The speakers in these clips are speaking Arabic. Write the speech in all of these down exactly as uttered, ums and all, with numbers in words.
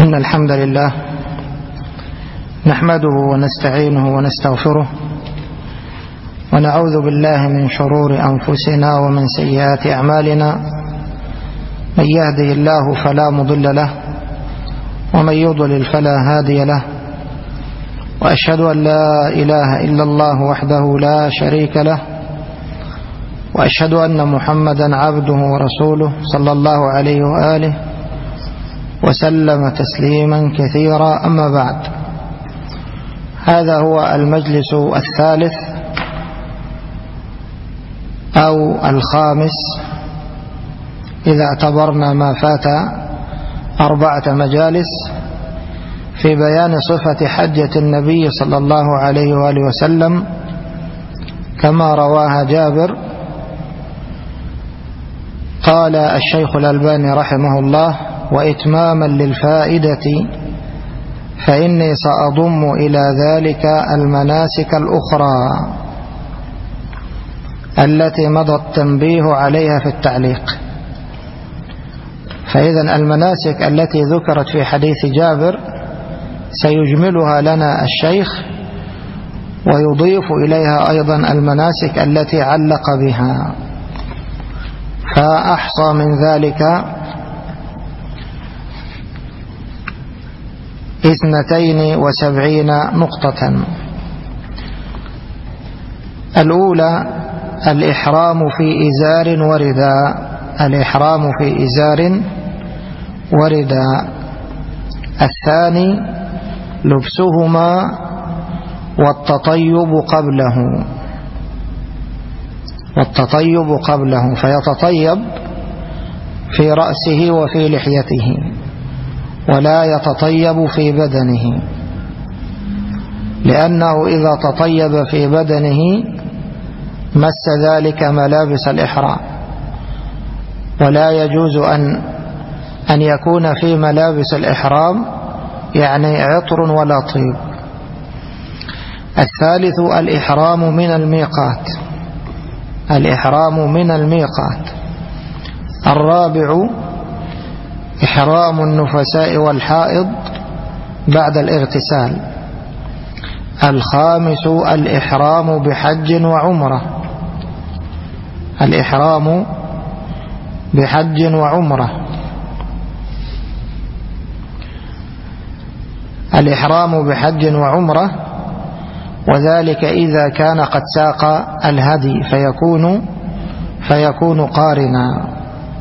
إن الحمد لله نحمده ونستعينه ونستغفره ونعوذ بالله من شرور أنفسنا ومن سيئات أعمالنا. من يهده الله فلا مضل له ومن يضلل فلا هادي له، وأشهد أن لا إله إلا الله وحده لا شريك له، وأشهد أن محمدا عبده ورسوله صلى الله عليه وآله وسلم تسليما كثيرا. أما بعد، هذا هو المجلس الثالث أو الخامس إذا اعتبرنا ما فات أربعة مجالس في بيان صفة حجة النبي صلى الله عليه وآله وسلم كما رواها جابر. قال الشيخ الألباني رحمه الله: وإتماما للفائدة فإني سأضم إلى ذلك المناسك الأخرى التي مضى التنبيه عليها في التعليق. فإذا المناسك التي ذكرت في حديث جابر سيجملها لنا الشيخ ويضيف إليها أيضا المناسك التي علق بها، فأحصى من ذلك اثنتين وسبعين نقطة. الأولى الإحرام في إزار ورداء، الإحرام في إزار ورداء. الثاني لبسهما والتطيب قبله، والتطيب قبله فيتطيب في رأسه وفي لحيته ولا يتطيب في بدنه، لأنه إذا تطيب في بدنه مس ذلك ملابس الإحرام، ولا يجوز أن أن يكون في ملابس الإحرام يعني عطر ولا طيب. الثالث الإحرام من الميقات، الإحرام من الميقات. الرابع إحرام النفساء والحائض بعد الاغتسال. الخامس الإحرام بحج وعمرة، الإحرام بحج وعمرة. الإحرام بحج وعمرة، وذلك إذا كان قد ساق الهدي فيكون فيكون قارنا.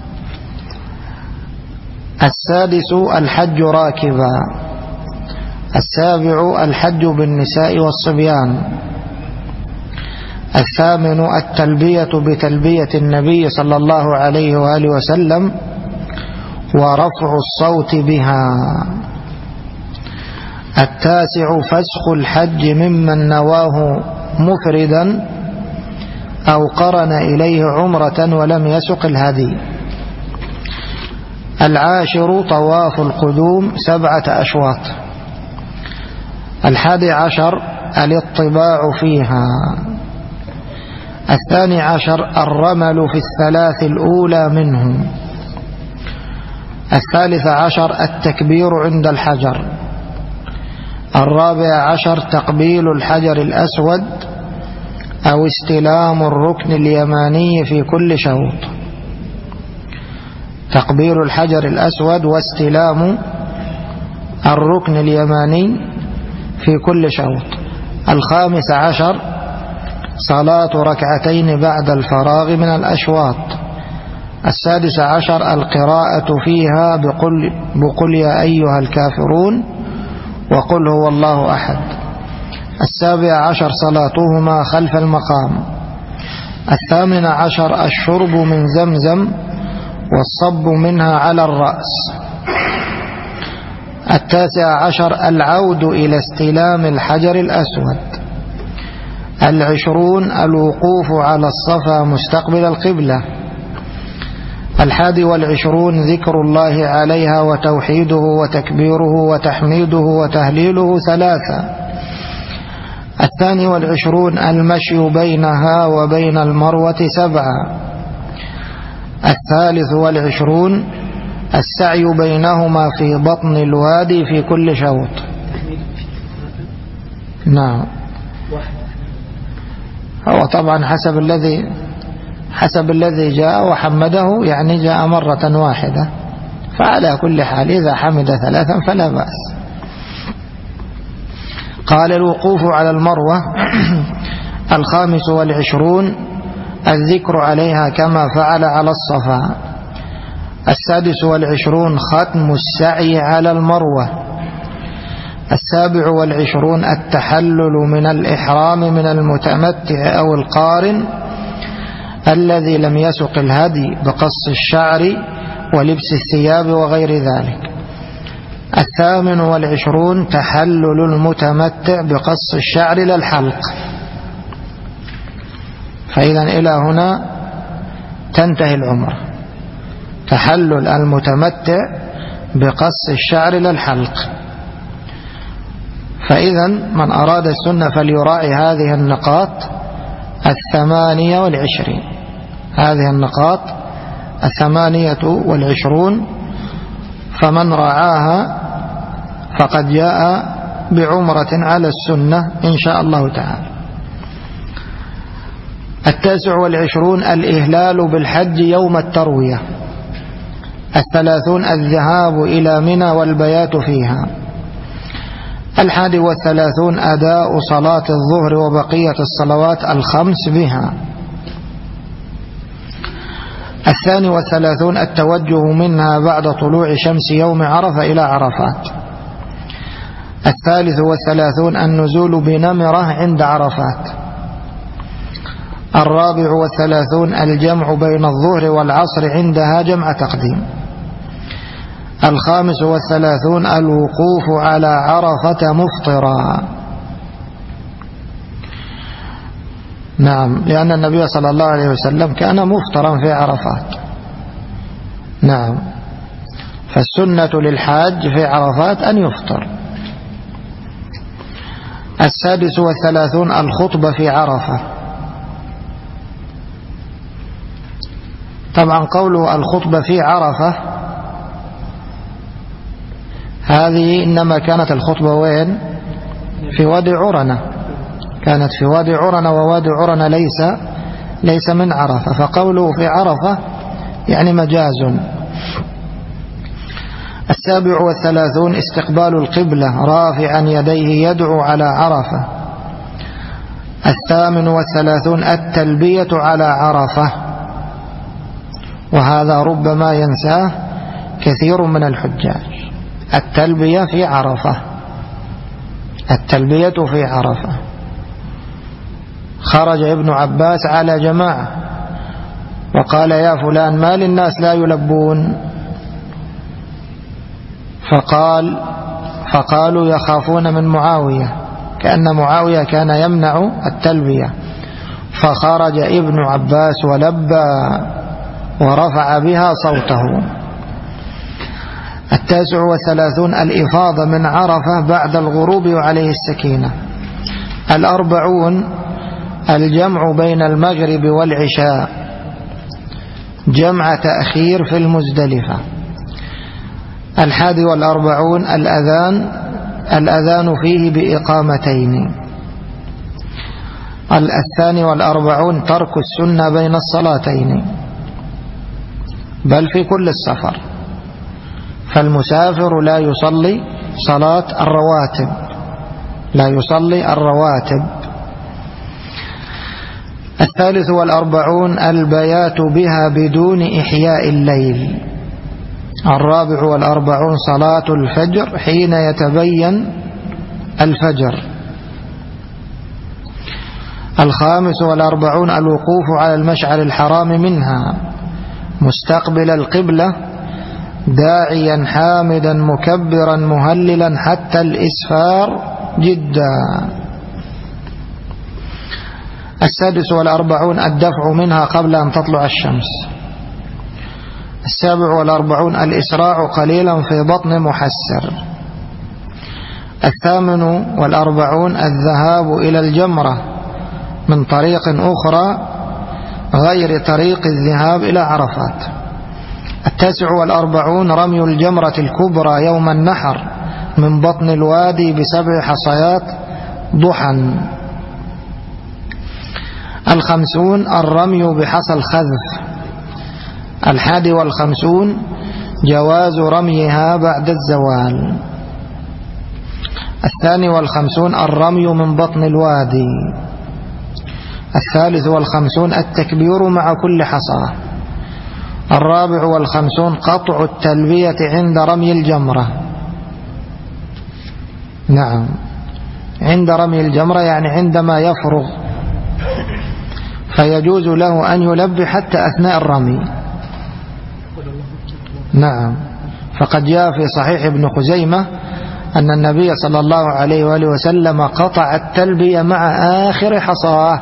السادس الحج راكبا. السابع الحج بالنساء والصبيان. الثامن التلبية بتلبية النبي صلى الله عليه وآله وسلم ورفع الصوت بها. التاسع فسخ الحج ممن نواه مفردا أو قرن إليه عمرة ولم يسق الهدي. العاشر طواف القدوم سبعة أشواط. الحادي عشر الاطباع فيها. الثاني عشر الرمل في الثلاث الأولى منه. الثالث عشر التكبير عند الحجر. الرابع عشر تقبيل الحجر الأسود أو استلام الركن اليماني في كل شوط. تقبيل الحجر الأسود واستلام الركن اليماني في كل شوط. الخامس عشر صلاة ركعتين بعد الفراغ من الأشواط. السادس عشر القراءة فيها بقل, بقل يا أيها الكافرون وقل هو الله أحد. السابع عشر صلاتهما خلف المقام. الثامن عشر الشرب من زمزم والصب منها على الرأس. التاسع عشر العود إلى استلام الحجر الأسود. العشرون الوقوف على الصفا مستقبل القبلة. الحادي والعشرون ذكر الله عليها وتوحيده وتكبيره وتحميده وتهليله ثلاثة. الثاني والعشرون المشي بينها وبين المروة سبعة. الثالث والعشرون السعي بينهما في بطن الوادي في كل شوط. نعم. هو طبعا حسب الذي حسب الذي جاء وحمده، يعني جاء مرة واحدة، فعلى كل حال إذا حمد ثلاثا فلا بأس. قال: الوقوف على المروة. الخامس والعشرون الذكر عليها كما فعل على الصفا. السادس والعشرون ختم السعي على المروة. السابع والعشرون التحلل من الإحرام من المتمتع أو القارن الذي لم يسق الهدي بقص الشعر ولبس الثياب وغير ذلك. الثامن والعشرون تحلل المتمتع بقص الشعر للحلق. فإذا إلى هنا تنتهي العمرة، تحلل المتمتع بقص الشعر للحلق. فإذا من أراد السنة فليراعي هذه النقاط الثمانية والعشرين، هذه النقاط الثمانية والعشرون، فمن رعاها فقد جاء بعمرة على السنة إن شاء الله تعالى. التاسع والعشرون الإهلال بالحج يوم التروية. الثلاثون الذهاب إلى منى والبيات فيها. الحادي والثلاثون أداء صلاة الظهر وبقية الصلوات الخمس بها. الثاني والثلاثون التوجه منها بعد طلوع شمس يوم عرفة إلى عرفات. الثالث والثلاثون النزول بنمرة عند عرفات. الرابع والثلاثون الجمع بين الظهر والعصر عندها جمع تقديم. الخامس والثلاثون الوقوف على عرفة مفطرا. نعم، لأن النبي صلى الله عليه وسلم كان مفطرا في عرفات. نعم، فالسنة للحاج في عرفات أن يفطر. السادس والثلاثون الخطبة في عرفة. طبعا قوله الخطبة في عرفة هذه إنما كانت الخطبة وين؟ في وادي عرنة، كانت في وادي عرنة، ووادي عرنة ليس ليس من عرفة، فقوله في عرفة يعني مجاز. السابع والثلاثون استقبال القبلة رافعا يديه يدعو على عرفة. الثامن والثلاثون التلبية على عرفة، وهذا ربما ينساه كثير من الحجاج. التلبية في عرفة، التلبية في عرفة. خرج ابن عباس على جماعة وقال: يا فلان ما للناس لا يلبون؟ فقال فقالوا يخافون من معاوية، كأن معاوية كان يمنع التلبية. فخرج ابن عباس ولبى ورفع بها صوته. التاسع والثلاثون الإفاضة من عرفة بعد الغروب وعليه السكينة. الأربعون الجمع بين المغرب والعشاء، جمع تأخير في المزدلفة. الحادي والأربعون الأذان الأذان فيه بإقامتين. الثاني والأربعون ترك السنة بين الصلاتين بل في كل السفر، فالمسافر لا يصلي صلاة الرواتب، لا يصلي الرواتب. الثالث والأربعون البيات بها بدون إحياء الليل. الرابع والأربعون صلاة الفجر حين يتبين الفجر. الخامس والأربعون الوقوف على المشعر الحرام منها مستقبل القبلة داعيا حامدا مكبرا مهللا حتى الإسفار جدا. السادس والأربعون الدفع منها قبل أن تطلع الشمس. السابع والأربعون الإسراع قليلا في بطن محسر. الثامن والأربعون الذهاب إلى الجمرة من طريق أخرى غير طريق الذهاب إلى عرفات. التاسع والأربعون رمي الجمرة الكبرى يوم النحر من بطن الوادي بسبع حصيات ضحى. الخمسون الرمي بحصى الخذف. الحادي والخمسون جواز رميها بعد الزوال. الثاني والخمسون الرمي من بطن الوادي. الثالث والخمسون التكبير مع كل حصى. الرابع والخمسون قطع التلبية عند رمي الجمرة. نعم، عند رمي الجمرة يعني عندما يفرغ، فيجوز له أن يلبي حتى أثناء الرمي. نعم، فقد جاء في صحيح ابن خزيمة أن النبي صلى الله عليه وآله وسلم قطع التلبية مع آخر حصاه.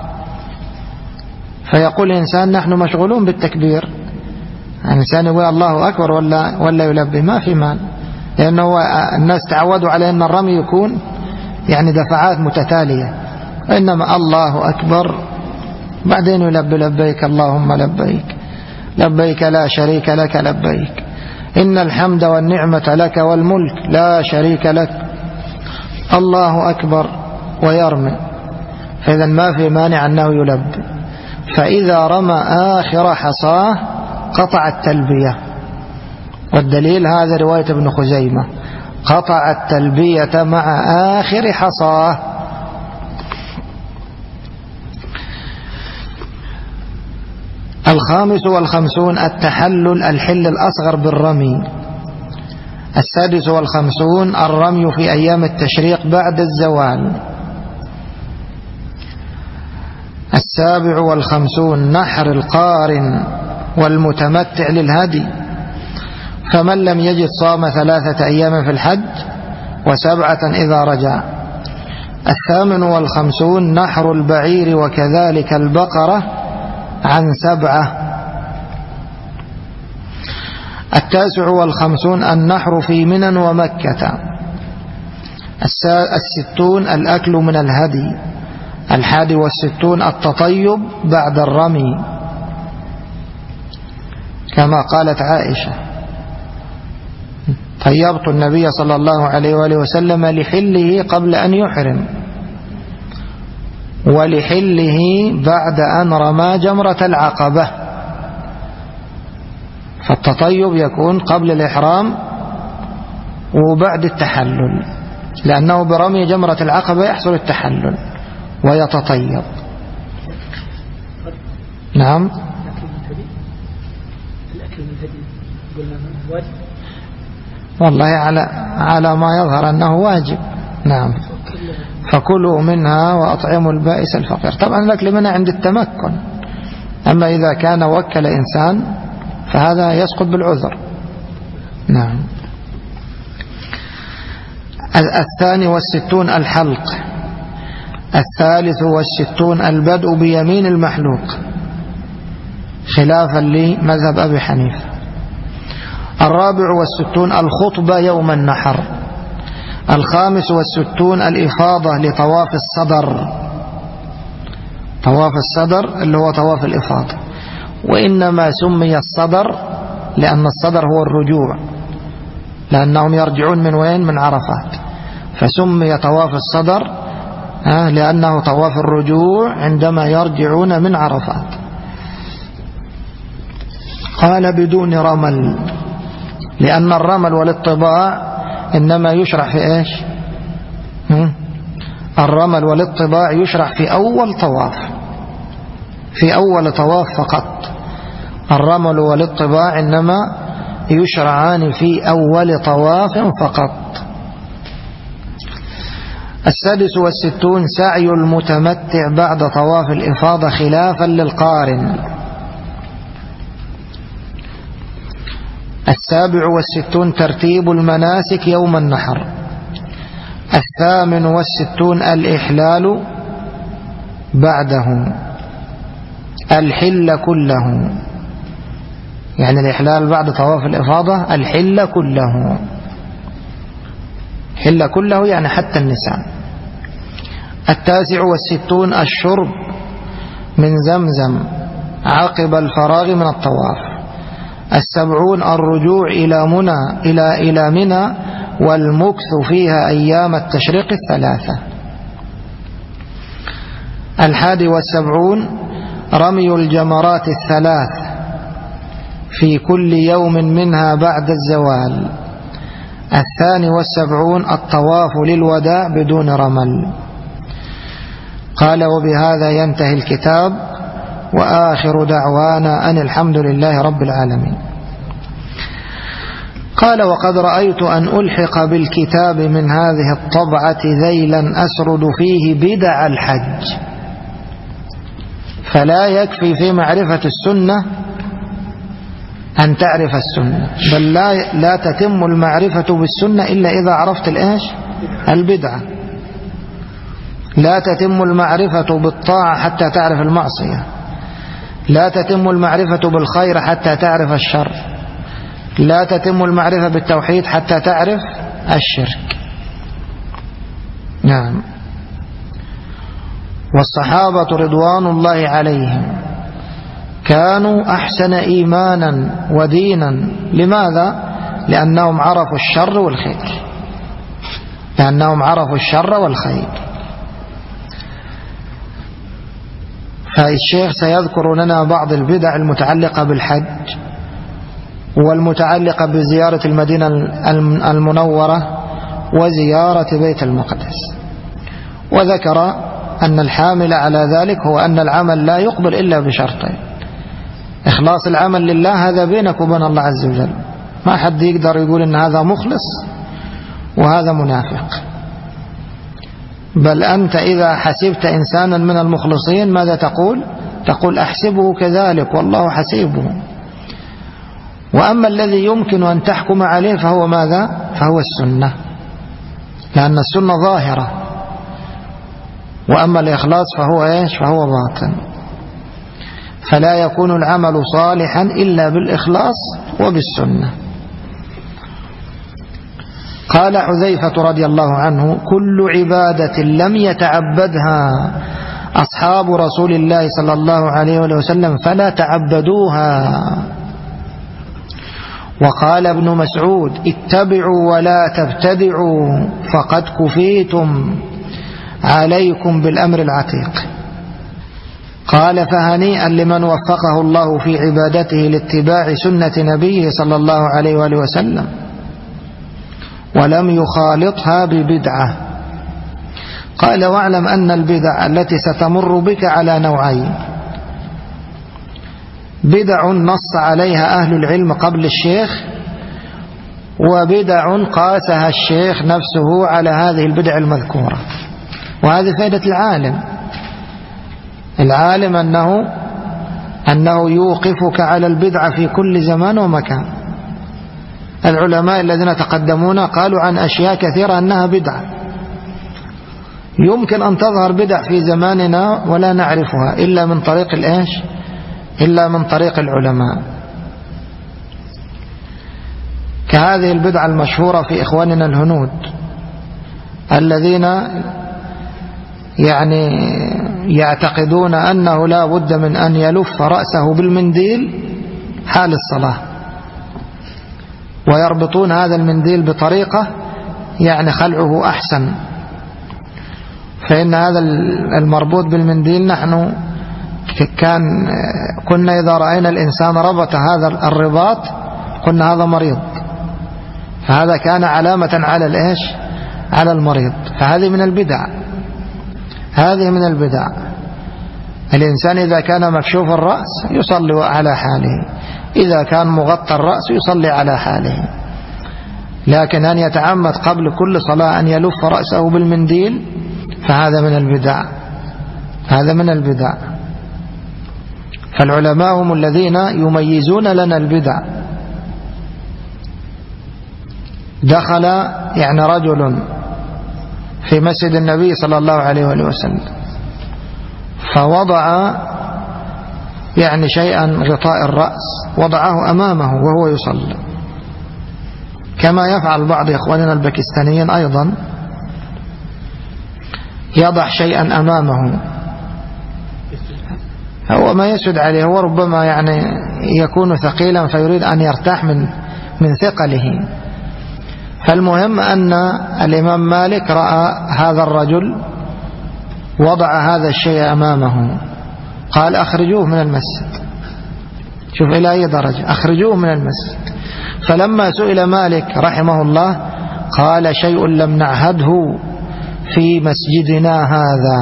فيقول الإنسان نحن مشغولون بالتكبير، الإنسان يقول الله أكبر ولا, ولا يلبي، ما في مال، لأنه الناس تعودوا على أن الرمي يكون يعني دفعات متتالية، إنما الله أكبر بعدين يلبي لبيك اللهم لبيك لبيك لا شريك لك لبيك إن الحمد والنعمة لك والملك لا شريك لك الله أكبر ويرمي. فإذا ما في مانع أنه يلبي. فإذا رمى آخر حصاه قطع التلبية، والدليل هذا رواية ابن خزيمة، قطع التلبية مع آخر حصاه. الخامس والخمسون التحلل الحل الأصغر بالرمي. السادس والخمسون الرمي في أيام التشريق بعد الزوال. السابع والخمسون نحر القارن والمتمتع للهدي، فمن لم يجد صام ثلاثة أيام في الحج وسبعة إذا رجع. الثامن والخمسون نحر البعير وكذلك البقرة عن سبعة. التاسع والخمسون النحر في منى ومكة. الستون الأكل من الهدي. الحادي والستون التطيب بعد الرمي، كما قالت عائشة طيبت النبي صلى الله عليه وآله وسلم لحله قبل أن يحرم ولحله بعد أن رمى جمرة العقبة. فالتطيب يكون قبل الإحرام وبعد التحلل، لأنه برمي جمرة العقبة يحصل التحلل ويتطيب. نعم. والله على على ما يظهر أنه واجب. نعم. فكلوا منها وأطعموا البائس الفقير. طبعا الأكل منها عند التمكن، أما إذا كان وكل إنسان فهذا يسقط بالعذر. نعم. الثاني والستون الحلق. الثالث والستون البدء بيمين المحلوق خلافا لمذهب أبي حنيفة. الرابع والستون الخطبة يوم النحر. الخامس والستون الإفاضة لطواف الصدر. طواف الصدر اللي هو طواف الإفاضة، وإنما سمي الصدر لأن الصدر هو الرجوع، لأنهم يرجعون من وين؟ من عرفات، فسمي طواف الصدر لأنه طواف الرجوع عندما يرجعون من عرفات. قال بدون رمل، لأن الرمل والاطباع إنما يشرع في إيش؟ الرمل والاطباع يشرع في أول طواف، في أول طواف فقط. الرمل والاطباع إنما يشرعان في أول طواف فقط. السادس والستون سعي المتمتع بعد طواف الإفاضة خلافا للقارن. السابع والستون ترتيب المناسك يوم النحر. الثامن والستون الإحلال بعده، الحل كله، يعني الإحلال بعد طواف الإفاضة الحل كله، حل كله يعني حتى النساء. التاسع والستون الشرب من زمزم عقب الفراغ من الطواف. السبعون الرجوع إلى منى إلى إلى منى والمكث فيها أيام التشريق الثلاثة. الحادي والسبعون رمي الجمرات الثلاث في كل يوم منها بعد الزوال. الثاني والسبعون الطواف للوداع بدون رمل. قال وبهذا ينتهي الكتاب، وآخر دعوانا أن الحمد لله رب العالمين. قال وقد رأيت أن ألحق بالكتاب من هذه الطبعة ذيلا أسرد فيه بدع الحج، فلا يكفي في معرفة السنة أن تعرف السنة، بل لا, لا تتم المعرفة بالسنة إلا إذا عرفت الإيش؟ البدعة. لا تتم المعرفة بالطاعة حتى تعرف المعصية، لا تتم المعرفة بالخير حتى تعرف الشر، لا تتم المعرفة بالتوحيد حتى تعرف الشرك. نعم. والصحابة رضوان الله عليهم كانوا أحسن إيمانا ودينا. لماذا؟ لأنهم عرفوا الشر والخير، لأنهم عرفوا الشر والخير. فالشيخ سيذكر لنا بعض البدع المتعلقة بالحج والمتعلقة بزيارة المدينة المنورة وزيارة بيت المقدس. وذكر أن الحامل على ذلك هو أن العمل لا يقبل إلا بشرطين: إخلاص العمل لله، هذا بينك وبين الله عز وجل، ما حد يقدر يقول إن هذا مخلص وهذا منافق. بل أنت إذا حسبت إنسانا من المخلصين ماذا تقول؟ تقول أحسبه كذلك والله حسيبه. وأما الذي يمكن أن تحكم عليه فهو ماذا؟ فهو السنة، لأن السنة ظاهرة. وأما الإخلاص فهو إيش؟ فهو باطن. فلا يكون العمل صالحا إلا بالإخلاص وبالسنة. قال حذيفة رضي الله عنه: كل عبادة لم يتعبدها أصحاب رسول الله صلى الله عليه وسلم فلا تعبدوها. وقال ابن مسعود: اتبعوا ولا تبتدعوا فقد كفيتم، عليكم بالأمر العتيق. قال: فهنيئا لمن وفقه الله في عبادته لاتباع سنة نبيه صلى الله عليه وآله وسلم ولم يخالطها ببدعة. قال: واعلم أن البدع التي ستمر بك على نوعين: بدع نص عليها أهل العلم قبل الشيخ، وبدع قاسها الشيخ نفسه على هذه البدع المذكورة. وهذه فائدة العالم. العالم أنه أنه يوقفك على البدعة في كل زمان ومكان. العلماء الذين تقدمونا قالوا عن أشياء كثيرة أنها بدعة، يمكن أن تظهر بدع في زماننا ولا نعرفها إلا من طريق الإيش؟ إلا من طريق العلماء. كهذه البدعة المشهورة في إخواننا الهنود الذين يعني يعتقدون أنه لا بد من أن يلف رأسه بالمنديل حال الصلاة، ويربطون هذا المنديل بطريقة يعني خلعه أحسن. فإن هذا المربوط بالمنديل نحن كان كنا إذا رأينا الإنسان ربط هذا الرباط قلنا هذا مريض، فهذا كان علامة على الإيش؟ على المريض. فهذه من البدع، هذه من البدع. الإنسان إذا كان مكشوف الرأس يصلي على حاله، إذا كان مغطى الرأس يصلي على حاله. لكن أن يتعمد قبل كل صلاة أن يلف رأسه بالمنديل فهذا من البدع، هذا من البدع. فالعلماء هم الذين يميزون لنا البدع. دخل يعني رجل في مسجد النبي صلى الله عليه وسلم فوضع يعني شيئا غطاء الرأس، وضعه أمامه وهو يصلي، كما يفعل بعض إخواننا الباكستانيين أيضا، يضع شيئا أمامه هو ما يسد عليه، هو ربما يعني يكون ثقيلا فيريد أن يرتاح من من ثقله. فالمهم أن الإمام مالك رأى هذا الرجل وضع هذا الشيء أمامه، قال أخرجوه من المسجد. شوف إلى أي درجة، أخرجوه من المسجد. فلما سئل مالك رحمه الله قال شيء لم نعهده في مسجدنا هذا،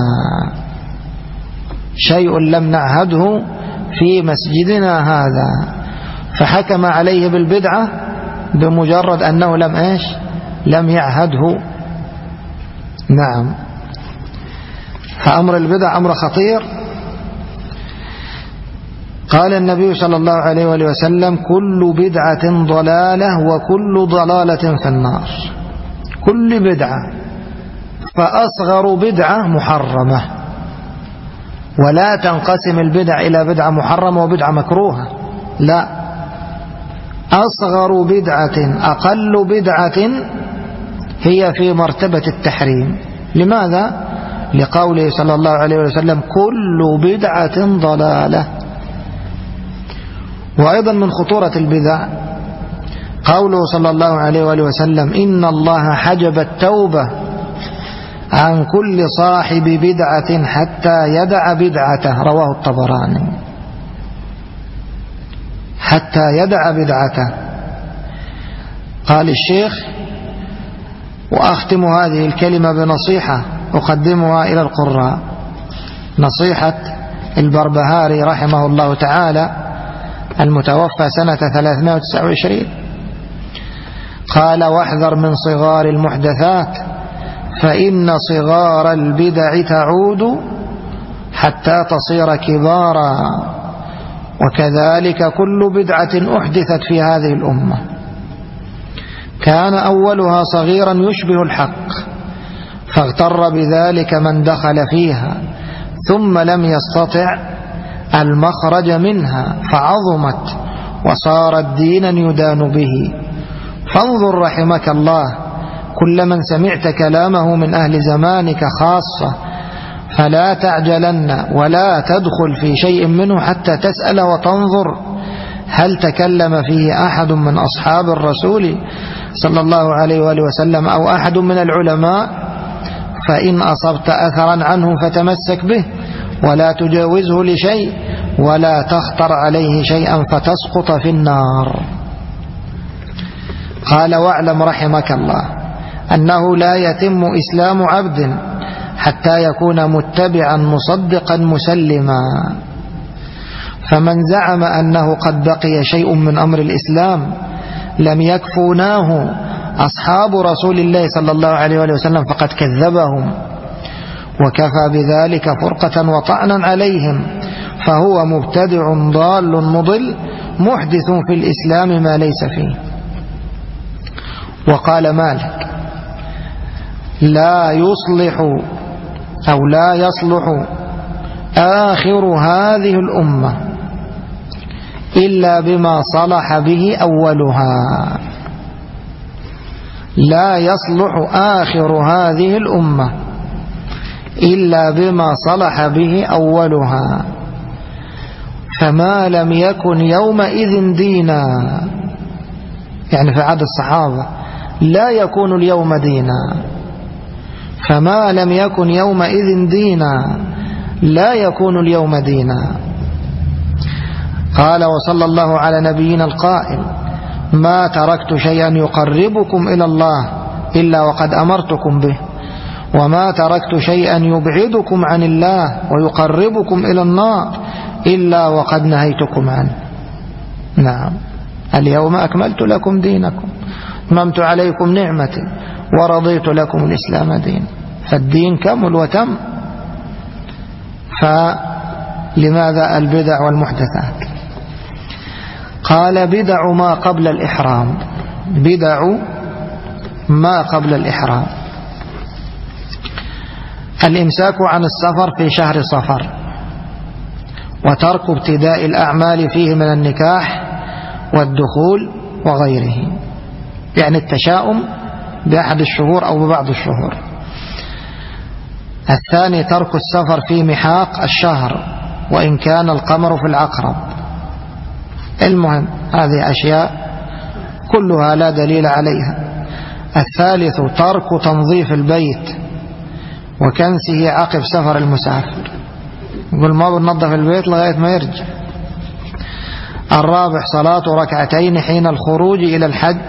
شيء لم نعهده في مسجدنا هذا، فحكم عليه بالبدعة بمجرد أنه لم إيش لم يعهده. نعم، فأمر البدع أمر خطير. قال النبي صلى الله عليه وآله وسلم كل بدعة ضلالة وكل ضلالة في النار. كل بدعة، فأصغر بدعة محرمة، ولا تنقسم البدع إلى بدعة محرمة وبدعة مكروهة، لا، أصغر بدعة أقل بدعة هي في مرتبة التحريم. لماذا؟ لقوله صلى الله عليه وسلم كل بدعة ضلالة. وأيضا من خطورة البدع قوله صلى الله عليه وآله وسلم إن الله حجب التوبة عن كل صاحب بدعة حتى يدع بدعته، رواه الطبراني، حتى يدع بدعته. قال الشيخ وأختم هذه الكلمة بنصيحة أقدمها إلى القراء، نصيحة البربهاري رحمه الله تعالى المتوفى سنة ثلاثمائة وتسعة وعشرين. قال واحذر من صغار المحدثات فإن صغار البدع تعود حتى تصير كبارا، وكذلك كل بدعة أحدثت في هذه الأمة كان أولها صغيرا يشبه الحق فاغتر بذلك من دخل فيها ثم لم يستطع المخرج منها فعظمت وصارت دينا يدان به. فانظر رحمك الله كل من سمعت كلامه من أهل زمانك خاصة فلا تعجلن ولا تدخل في شيء منه حتى تسأل وتنظر هل تكلم فيه أحد من أصحاب الرسول صلى الله عليه وآله وسلم أو أحد من العلماء، فإن أصبت أثرا عنه فتمسك به ولا تجاوزه لشيء ولا تخطر عليه شيئا فتسقط في النار. قال واعلم رحمك الله أنه لا يتم إسلام عبد حتى يكون متبعا مصدقا مسلما، فمن زعم أنه قد بقي شيء من أمر الإسلام لم يكفوناه أصحاب رسول الله صلى الله عليه وسلم فقد كذبهم وكفى بذلك فرقة وطعنا عليهم، فهو مبتدع ضال مضل محدث في الإسلام ما ليس فيه. وقال مالك لا يصلح أو لا يصلح آخر هذه الأمة إلا بما صلح به أولها. لا يصلح آخر هذه الأمة إلا بما صلح به أولها، فما لم يكن يومئذ دينا، يعني في عهد الصحابة لا يكون اليوم دينا، فما لم يكن يومئذ دينا لا يكون اليوم دينا. قال وصلى الله على نبينا القائل ما تركت شيئا يقربكم إلى الله إلا وقد أمرتكم به، وما تركت شيئا يبعدكم عن الله ويقربكم إلى النار إلا وقد نهيتكم عنه. نعم، اليوم أكملت لكم دينكم أتممت عليكم نعمتي ورضيت لكم الإسلام دين، فالدين كمل وتم. فلماذا البدع والمحدثات؟ قال بدع ما قبل الإحرام، بدع ما قبل الإحرام الإمساك عن السفر في شهر صفر، وترك ابتداء الأعمال فيه من النكاح والدخول وغيره، يعني التشاؤم بأحد الشهور أو ببعض الشهور. الثاني ترك السفر في محاق الشهر وإن كان القمر في العقرب. المهم هذه أشياء كلها لا دليل عليها. الثالث ترك تنظيف البيت وكنسه عقب سفر المسافر، يقول ما بننظف البيت لغاية ما يرجع. الرابع صلاة ركعتين حين الخروج إلى الحج،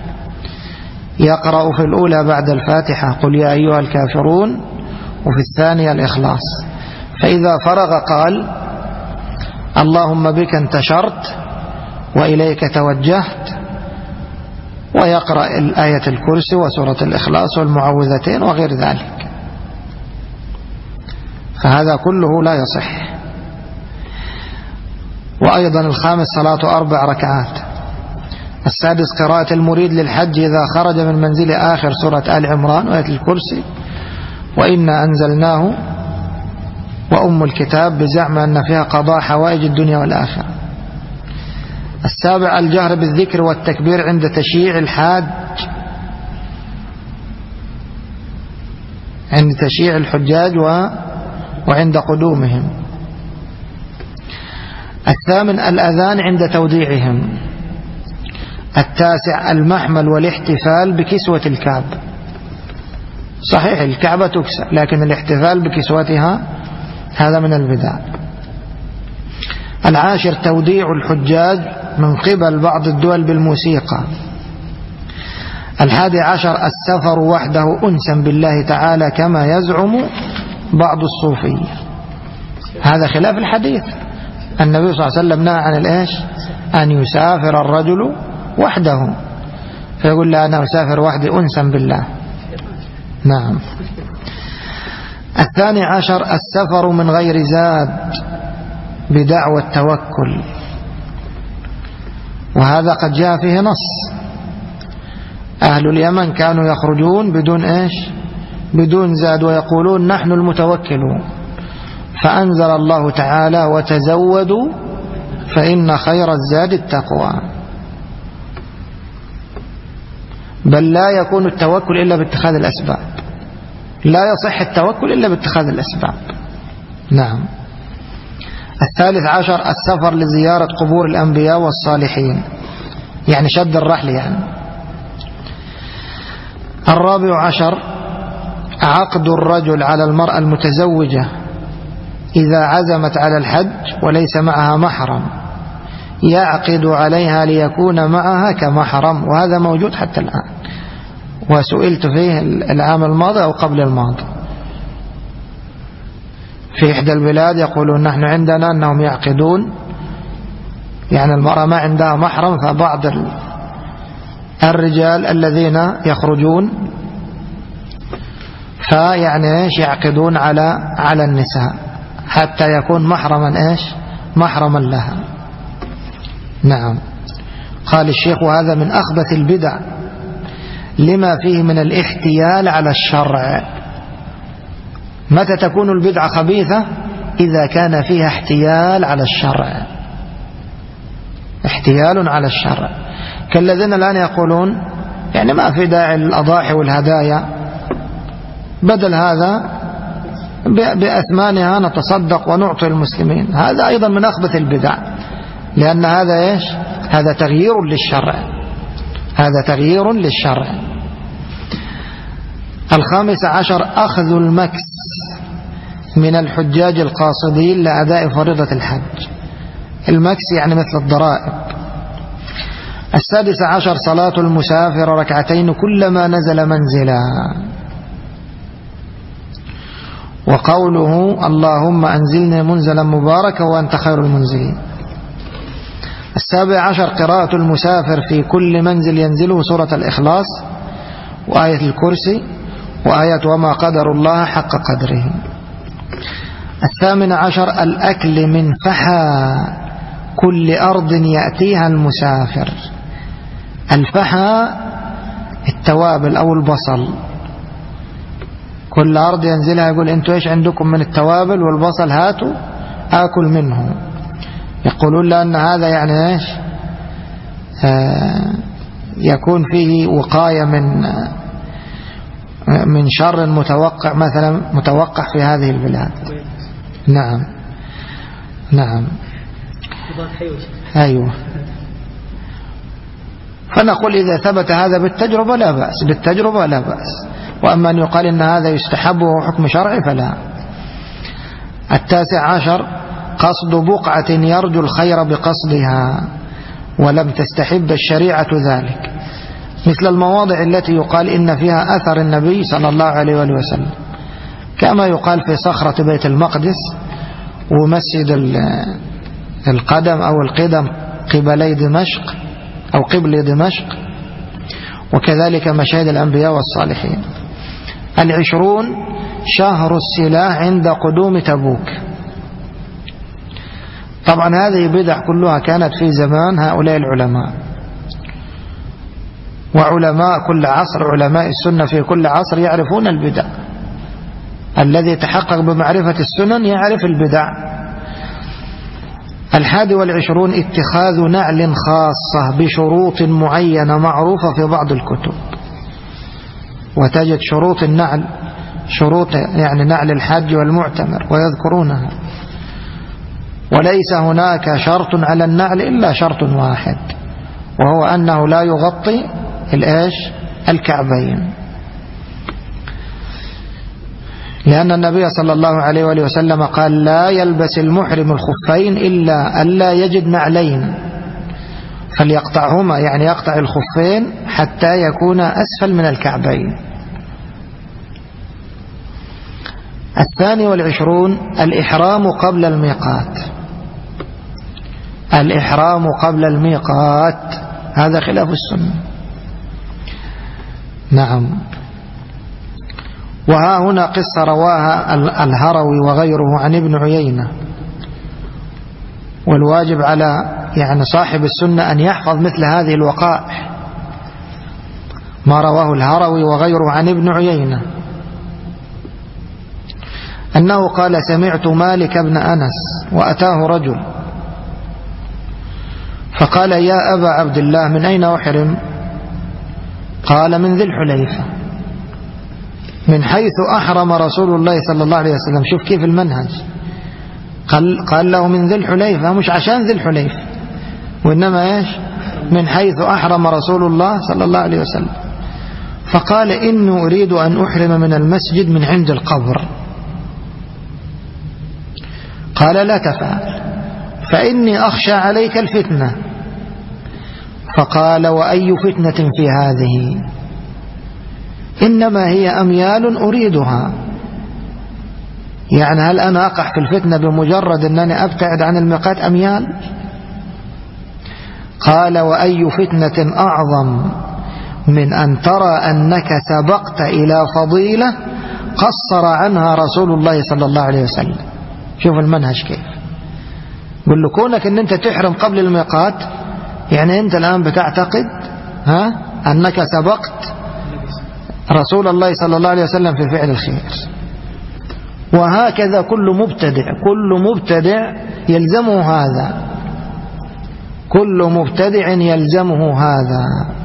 يقرأ في الأولى بعد الفاتحة قل يا أيها الكافرون، وفي الثانية الإخلاص، فإذا فرغ قال اللهم بك انتشرت وإليك توجهت، ويقرأ الآية الكرسي وسورة الإخلاص والمعوذتين وغير ذلك. فهذا كله لا يصح. وأيضا الخامس صلاة أربع ركعات. السادس قراءة المريد للحج إذا خرج من منزل آخر سورة آل عمران وآية الكرسي وإنا أنزلناه وأم الكتاب، بزعم أن فيها قضاء حوائج الدنيا والآخرة. السابع الجهر بالذكر والتكبير عند تشييع الحاج، عند تشييع الحجاج وعند قدومهم. الثامن الأذان عند توديعهم. التاسع المحمل والاحتفال بكسوة الكعب. صحيح الكعبة تكسى، لكن الاحتفال بكسوتها هذا من البدع. العاشر توديع الحجاج من قبل بعض الدول بالموسيقى. الحادي عشر السفر وحده أنسا بالله تعالى كما يزعم بعض الصوفية. هذا خلاف الحديث. النبي صلى الله عليه وسلم نهى عن الإيش؟ أن يسافر الرجل وحده، فيقول لا أنا أسافر وحدي أنسا بالله. نعم. الثاني عشر السفر من غير زاد بدعوى التوكل، وهذا قد جاء فيه نص. أهل اليمن كانوا يخرجون بدون إيش؟ بدون زاد، ويقولون نحن المتوكلون، فأنزل الله تعالى وتزودوا فإن خير الزاد التقوى. بل لا يكون التوكل إلا باتخاذ الأسباب، لا يصح التوكل إلا باتخاذ الأسباب. نعم. الثالث عشر السفر لزيارة قبور الأنبياء والصالحين، يعني شد الرحل يعني. الرابع عشر عقد الرجل على المرأة المتزوجة إذا عزمت على الحج وليس معها محرم، يعقد عليها ليكون معها كمحرم، وهذا موجود حتى الآن، وسئلت فيه العام الماضي أو قبل الماضي. في إحدى البلاد يقولون نحن عندنا أنهم يعقدون، يعني المرأة ما عندها محرم، فبعض الرجال الذين يخرجون فيعني إيش يعقدون على على النساء حتى يكون محرما إيش؟ محرما لها. نعم. قال الشيخ وهذا من أخبث البدع لما فيه من الاحتيال على الشرع. متى تكون البدعة خبيثة؟ إذا كان فيها احتيال على الشرع، احتيال على الشرع، كالذين الآن يقولون يعني ما في داعي للأضاحي والهدايا، بدل هذا بأثمانها نتصدق ونعطي المسلمين. هذا أيضا من أخبث البدع، لأن هذا إيش؟ هذا تغيير للشرع، هذا تغيير للشرع. الخامس عشر أخذ المكس من الحجاج القاصدين لأداء فريضة الحج. المكس يعني مثل الضرائب. السادس عشر صلاة المسافر ركعتين كلما نزل منزلا، وقوله اللهم أنزلني منزلا مباركا وأنت خير المنزلين. السابع عشر قراءة المسافر في كل منزل ينزله سورة الإخلاص وآية الكرسي وآية وما قدر الله حق قدره. الثامن عشر الأكل من فحى كل أرض يأتيها المسافر. الفحى التوابل أو البصل، كل أرض ينزلها يقول أنتوا إيش عندكم من التوابل والبصل هاتوا آكل منه. يقولون لأن هذا يعني إيش؟ آه يكون فيه وقاية من من شر متوقع مثلا متوقع في هذه البلاد. نعم. نعم. أيوة. فنقول إذا ثبت هذا بالتجربة لا بأس، بالتجربة لا بأس. وأما أن يقال إن هذا يستحب وهو حكم شرعي فلا. التاسع عشر قصد بقعة يرجو الخير بقصدها ولم تستحب الشريعة ذلك، مثل المواضع التي يقال إن فيها أثر النبي صلى الله عليه وآله وسلم، كما يقال في صخرة بيت المقدس ومسجد القدم أو القدم قبلي دمشق أو قبل دمشق، وكذلك مشاهد الأنبياء والصالحين. العشرون شهر السلاح عند قدوم تبوك. طبعا هذه بدع كلها كانت في زمان هؤلاء العلماء، وعلماء كل عصر، علماء السنة في كل عصر يعرفون البدع. الذي تحقق بمعرفة السنن يعرف البدع. الحادي والعشرون اتخاذ نعل خاصة بشروط معينة معروفة في بعض الكتب، وتجد شروط النعل، شروط يعني نعل الحج والمعتمر ويذكرونها، وليس هناك شرط على النعل إلا شرط واحد، وهو أنه لا يغطي الإيش الكعبين، لأن النبي صلى الله عليه وآله وسلم قال لا يلبس المحرم الخفين إلا ألا يجد نعلين فليقطعهما، يعني يقطع الخفين حتى يكون أسفل من الكعبين. الثاني والعشرون الإحرام قبل الميقات. الإحرام قبل الميقات هذا خلاف السنة. نعم. وها هنا قصة رواها الهروي وغيره عن ابن عيينة، والواجب على يعني صاحب السنة أن يحفظ مثل هذه الوقائع، ما رواه الهروي وغيره عن ابن عيينة أنه قال سمعت مالك بن أنس وأتاه رجل فقال يا أبا عبد الله من أين أحرم؟ قال من ذي الحليفة. من حيث أحرم رسول الله صلى الله عليه وسلم. شوف كيف المنهج، قال, قال له من ذي الحليفة، مش عشان ذي الحليفة، وإنما إيش من حيث أحرم رسول الله صلى الله عليه وسلم. فقال إني أريد أن أحرم من المسجد من عند القبر. قال لا تفعل فإني أخشى عليك الفتنة. فقال وأي فتنة في هذه؟ إنما هي أميال أريدها، يعني هل أنا أقع في الفتنة بمجرد أنني أبتعد عن الميقات أميال؟ قال وأي فتنة أعظم من أن ترى أنك سبقت إلى فضيلة قصر عنها رسول الله صلى الله عليه وسلم. شوف المنهج كيف، قل له كونك أن أنت تحرم قبل الميقات، يعني أنت الآن بتعتقد ها أنك سبقت رسول الله صلى الله عليه وسلم في فعل الخير. وهكذا كل مبتدع، كل مبتدع يلزمه هذا، كل مبتدع يلزمه هذا.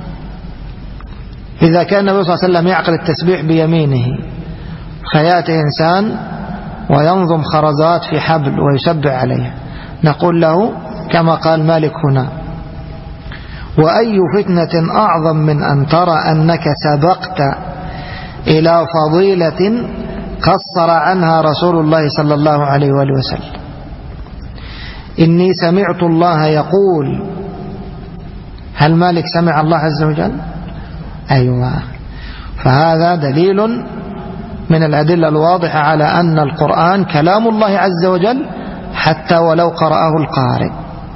إذا كان النبي صلى الله عليه وسلم يعقد التسبيح بيمينه فيأتي إنسان وينظم خرزات في حبل ويسبح عليه، نقول له كما قال مالك هنا وأي فتنة أعظم من أن ترى أنك سبقت إلى فضيلة قصر عنها رسول الله صلى الله عليه وآله وسلم. إني سمعت الله يقول. هل مالك سمع الله عز وجل؟ أيوة. فهذا دليل من الأدلة الواضحة على أن القرآن كلام الله عز وجل حتى ولو قرأه القارئ،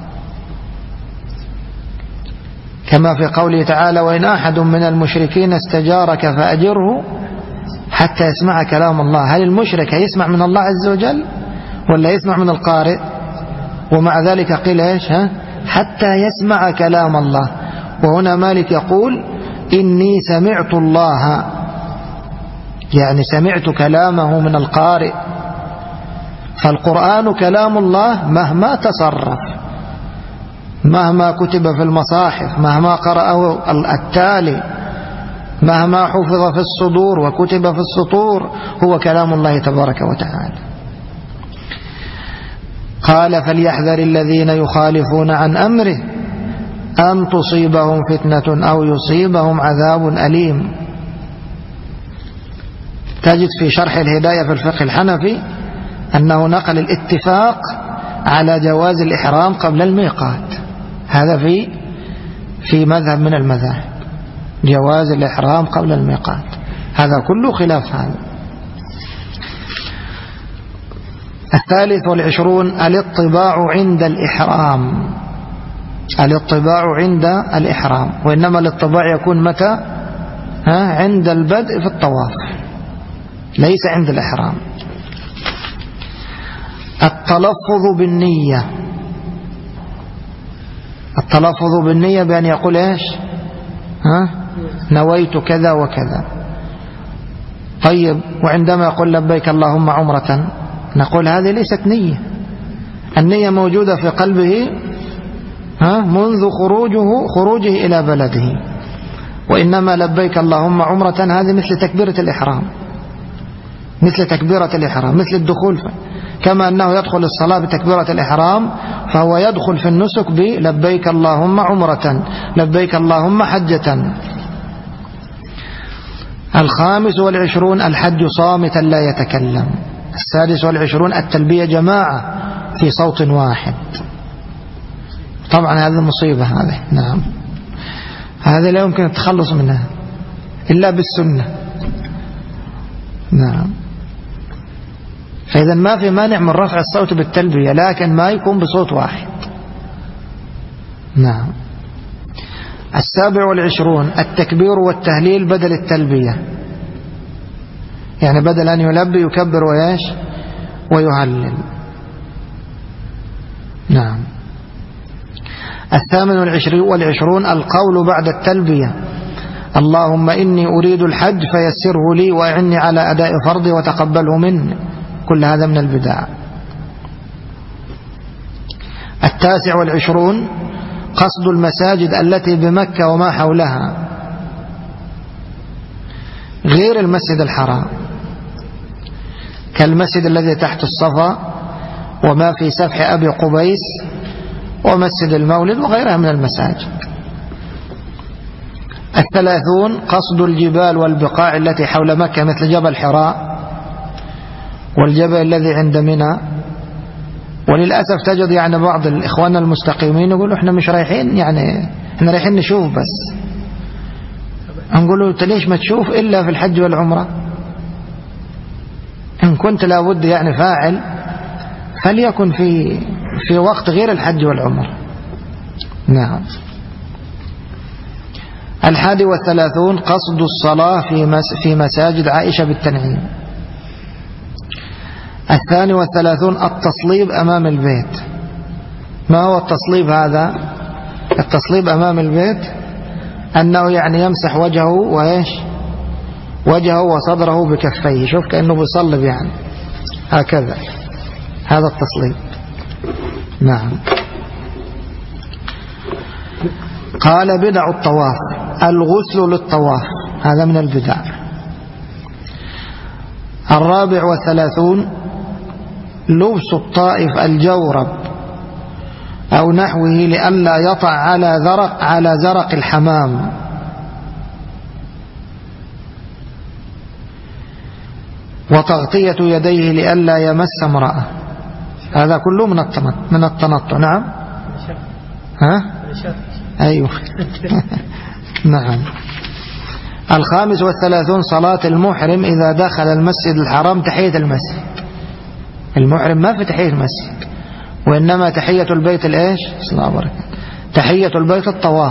كما في قوله تعالى وإن أحد من المشركين استجارك فأجره حتى يسمع كلام الله. هل المشرك يسمع من الله عز وجل ولا يسمع من القارئ؟ ومع ذلك قيل إيش ها؟ حتى يسمع كلام الله. وهنا مالك يقول إني سمعت الله، يعني سمعت كلامه من القارئ. فالقرآن كلام الله مهما تصرف، مهما كتب في المصاحف، مهما قرأه التالي، مهما حفظ في الصدور وكتب في السطور، هو كلام الله تبارك وتعالى. قال فليحذر الذين يخالفون عن أمره أن تصيبهم فتنة أو يصيبهم عذاب أليم. تجد في شرح الهداية في الفقه الحنفي أنه نقل الاتفاق على جواز الإحرام قبل الميقات. هذا في في مذهب من المذاهب، جواز الإحرام قبل الميقات، هذا كله خلاف هذا. الثالث والعشرون الاطباع عند الإحرام. الاطباع عند الإحرام، وإنما الاطباع يكون متى؟ ها عند البدء في الطواف، ليس عند الإحرام. التلفظ بالنية. التلفظ بالنية بأن يقول إيش؟ ها نويت كذا وكذا. طيب وعندما يقول لبيك اللهم عمرة نقول هذه ليست نية، النية موجودة في قلبه ها منذ خروجه خروجه إلى بلده، وإنما لبيك اللهم عمرة هذه مثل تكبيرة الإحرام، مثل تكبيرة الإحرام، مثل الدخول فيه. كما أنه يدخل الصلاة بتكبيرة الإحرام فهو يدخل في النسك بلبيك اللهم عمرة، لبيك اللهم حجة. الخامس والعشرون الحج صامتا لا يتكلم. السادس والعشرون التلبية جماعة في صوت واحد. طبعا هذه مصيبة هذه، نعم هذا لا يمكن التخلص منها إلا بالسنة. نعم فإذا ما في مانع من رفع الصوت بالتلبية، لكن ما يكون بصوت واحد. نعم. السابع والعشرون التكبير والتهليل بدل التلبية، يعني بدل أن يلبي يكبر وياش ويهلل. نعم. الثامن والعشرون القول بعد التلبية اللهم إني أريد الحج فيسره لي وأعني على أداء فرضي وتقبله مني. كل هذا من البدع. التاسع والعشرون قصد المساجد التي بمكة وما حولها غير المسجد الحرام، كالمسجد الذي تحت الصفا وما في سفح أبي قبيس ومسجد المولد وغيرها من المساجد. الثلاثون قصد الجبال والبقاع التي حول مكة مثل جبل حراء والجبل الذي عند منى. وللأسف تجد يعني بعض الإخوان المستقيمين يقولوا احنا مش رايحين، يعني احنا رايحين نشوف بس. نقولوا انت ليش ما تشوف إلا في الحج والعمرة؟ إن كنت لابد يعني فاعل فليكن في في وقت غير الحج والعمرة. نعم. الحادي والثلاثون قصد الصلاة في في مساجد عائشة بالتنعيم. الثاني والثلاثون التصليب أمام البيت. ما هو التصليب هذا؟ التصليب أمام البيت أنه يعني يمسح وجهه وإيش وجهه وصدره بكفيه، شوف كأنه بيصلب يعني هكذا، هذا التصليب. نعم. قال بدع الطواف الغسل للطواف، هذا من البدع. الرابع والثلاثون لبس الطائف الجورب أو نحوه لئلا يطع على زرق على زرق الحمام. وتغطية يديه لئلا يمس امرأة، هذا كله من التنطع من التنطع. نعم. ها أيوه نعم. الخامس والثلاثون صلاة المحرم إذا دخل المسجد الحرام تحية المسجد. المحرم ما في تحية المسجد، وإنما تحية البيت الإيش صلى الله عليه وسلم تحية البيت الطواف،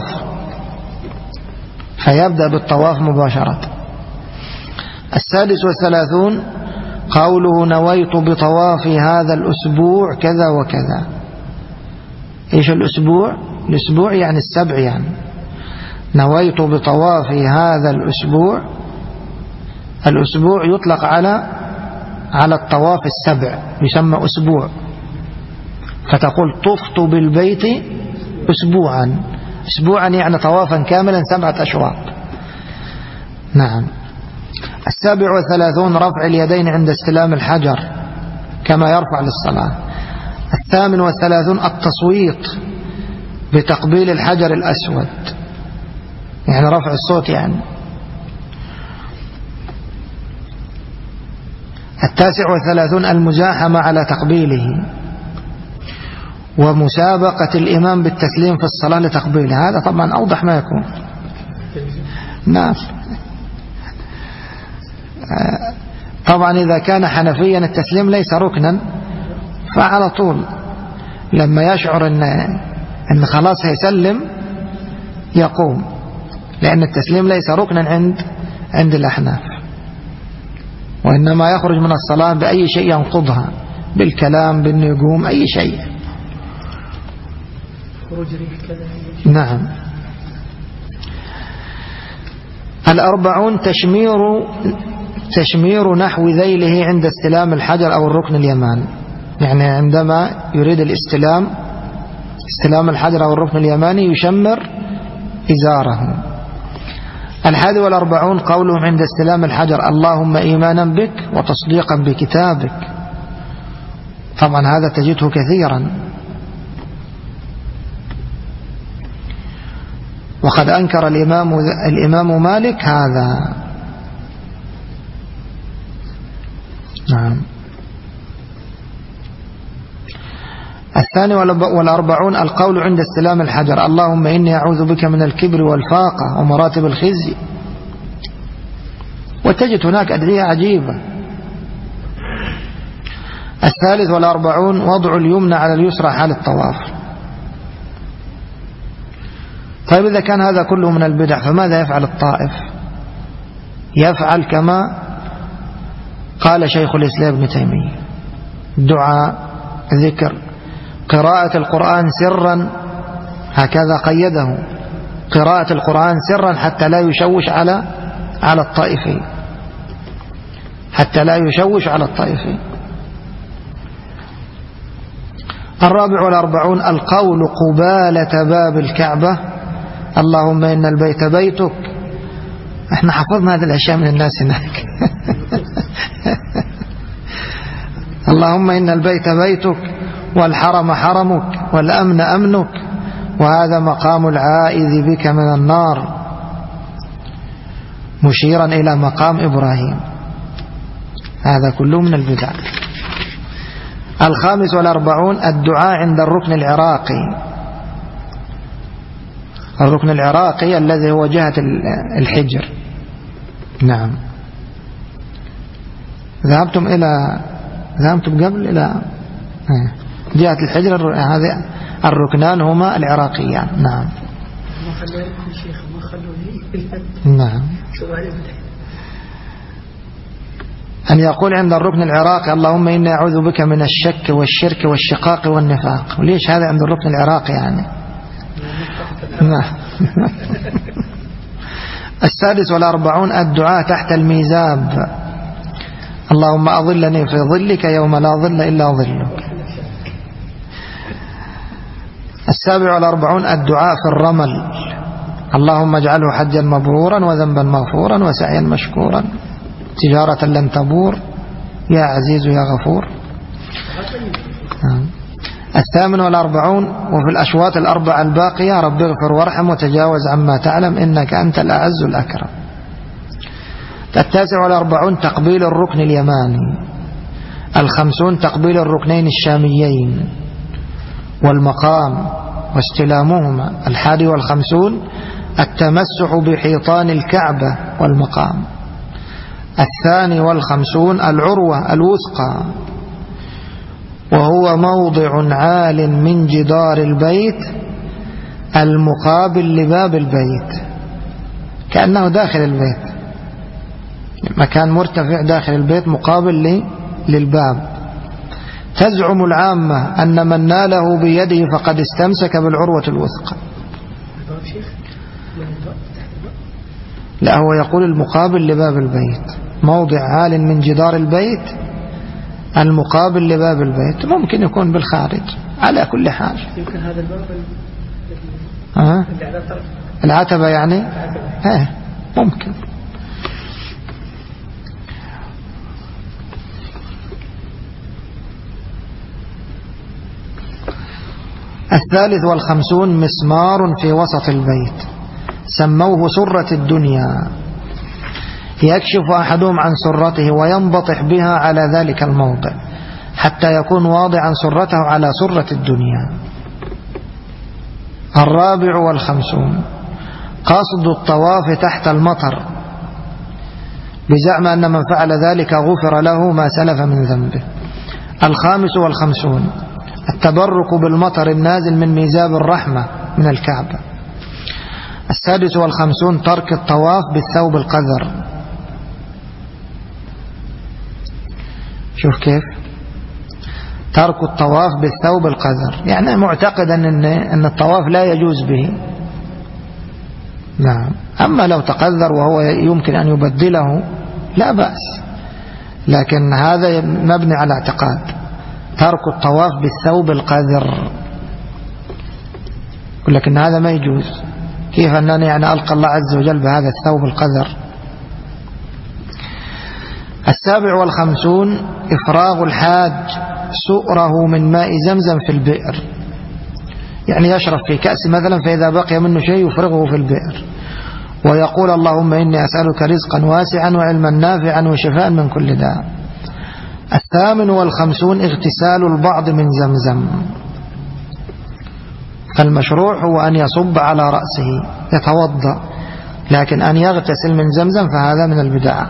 فيبدأ بالطواف مباشرة. السادس والثلاثون قوله نويت بطواف هذا الأسبوع كذا وكذا. إيش الأسبوع؟ الأسبوع يعني السبع، يعني نويت بطواف هذا الأسبوع. الأسبوع يطلق على على الطواف السبع، يسمى أسبوع. فتقول طفت بالبيت أسبوعا، أسبوعا يعني طوافا كاملا سبعة أشواط. نعم. السابع والثلاثون رفع اليدين عند استلام الحجر كما يرفع للصلاة. الثامن والثلاثون التصويت بتقبيل الحجر الأسود، يعني رفع الصوت يعني. التاسع والثلاثون المزاحمة على تقبيله، ومسابقة الإمام بالتسليم في الصلاة لتقبيله. هذا طبعا أوضح ما يكون. نعم. طبعا إذا كان حنفيا التسليم ليس ركنا، فعلى طول لما يشعر إن, إن خلاص هيسلم يقوم، لأن التسليم ليس ركنا عند عند الأحناف، وإنما يخرج من الصلاة بأي شيء ينقضها، بالكلام، بالنجوم، أي شيء. نعم. الأربعون تشمير تشمير نحو ذيله عند استلام الحجر أو الركن اليماني، يعني عندما يريد الاستلام استلام الحجر أو الركن اليماني يشمر إزاره. الحادي والأربعون قولهم عند استلام الحجر اللهم إيمانا بك وتصديقا بكتابك. طبعا هذا تجده كثيرا، وقد أنكر الإمام, الإمام مالك هذا. نعم. الثاني والأربعون القول عند استلام الحجر اللهم إني أعوذ بك من الكبر والفاقة ومراتب الخزي. وتجد هناك أدعية عجيبة. الثالث والأربعون وضع اليمنى على اليسرى حال الطواف. طيب إذا كان هذا كله من البدع فماذا يفعل الطائف؟ يفعل كما قال شيخ الإسلام ابن تيمية: دعاء، ذكر، قراءة القرآن سرا، هكذا قيده، قراءة القرآن سرا حتى لا يشوش على على الطائفين، حتى لا يشوش على الطائفين. الرابع والأربعون القول قبالة باب الكعبة اللهم إن البيت بيتك. احنا حفظنا هذه الأشياء من الناس هناك. اللهم إن البيت بيتك والحرم حرمك والأمن أمنك وهذا مقام العائذ بك من النار، مشيرا إلى مقام إبراهيم. هذا كله من البدع. الخامس والأربعون الدعاء عند الركن العراقي، الركن العراقي الذي هو جهة الحجر. نعم. ذهبتم إلى ذهبتم قبل إلى جهة الحجر، هذه الركنان هما العراقيان. نعم. ما خلوني شيخ ما خلوني. نعم. أن يقول عند الركن العراقي اللهم إني أعوذ بك من الشك والشرك والشقاق والنفاق. وليش هذا عند الركن العراقي يعني؟ نعم. السادس والأربعون الدعاء تحت الميزاب اللهم أظلني في ظلك يوم لا ظل إلا ظلك. السابع والأربعون الدعاء في الرمل اللهم اجعله حجا مبرورا وذنبا مغفورا وسعيا مشكورا تجارة لن تبور يا عزيز يا غفور. الثامن والأربعون وفي الأشواط الأربع الباقية رب اغفر وارحم وتجاوز عما تعلم إنك أنت الأعز الأكرم. التاسع والأربعون تقبيل الركن اليماني. الخمسون تقبيل الركنين الشاميين والمقام واستلامهما. الحادي والخمسون التمسح بحيطان الكعبة والمقام. الثاني والخمسون العروة الوثقى وهو موضع عال من جدار البيت المقابل لباب البيت، كأنه داخل البيت، مكان مرتفع داخل البيت مقابل للباب. تزعم العامة أن من ناله بيده فقد استمسك بالعروة الوثقى. لا، هو يقول المقابل لباب البيت، موضع عال من جدار البيت المقابل لباب البيت، ممكن يكون بالخارج على كل حال. يمكن هذا الباب أه؟ العتبة يعني ايه ممكن. الثالث والخمسون مسمار في وسط البيت سموه سرة الدنيا، يكشف أحدهم عن سرته وينبطح بها على ذلك الموضع حتى يكون واضعا سرته على سرة الدنيا. الرابع والخمسون قصد الطواف تحت المطر بزعم أن من فعل ذلك غفر له ما سلف من ذنبه. الخامس والخمسون التبرك بالمطر النازل من ميزاب الرحمة من الكعبة. السادس والخمسون ترك الطواف بالثوب القذر. شوف كيف ترك الطواف بالثوب القذر، يعني معتقدا أن, أن الطواف لا يجوز به. نعم. أما لو تقذر وهو يمكن أن يبدله لا بأس، لكن هذا مبني على اعتقاد ترك الطواف بالثوب القذر، لكن هذا ما يجوز. كيف أنني يعني ألقى الله عز وجل بهذا الثوب القذر؟ السابع والخمسون إفراغ الحاج سؤره من ماء زمزم في البئر، يعني يشرب في كأس مثلا فإذا بقي منه شيء يفرغه في البئر ويقول اللهم إني أسألك رزقا واسعا وعلما نافعا وشفاء من كل داء. الثامن والخمسون اغتسال البعض من زمزم، فالمشروع هو أن يصب على رأسه يتوضأ، لكن أن يغتسل من زمزم فهذا من البدع.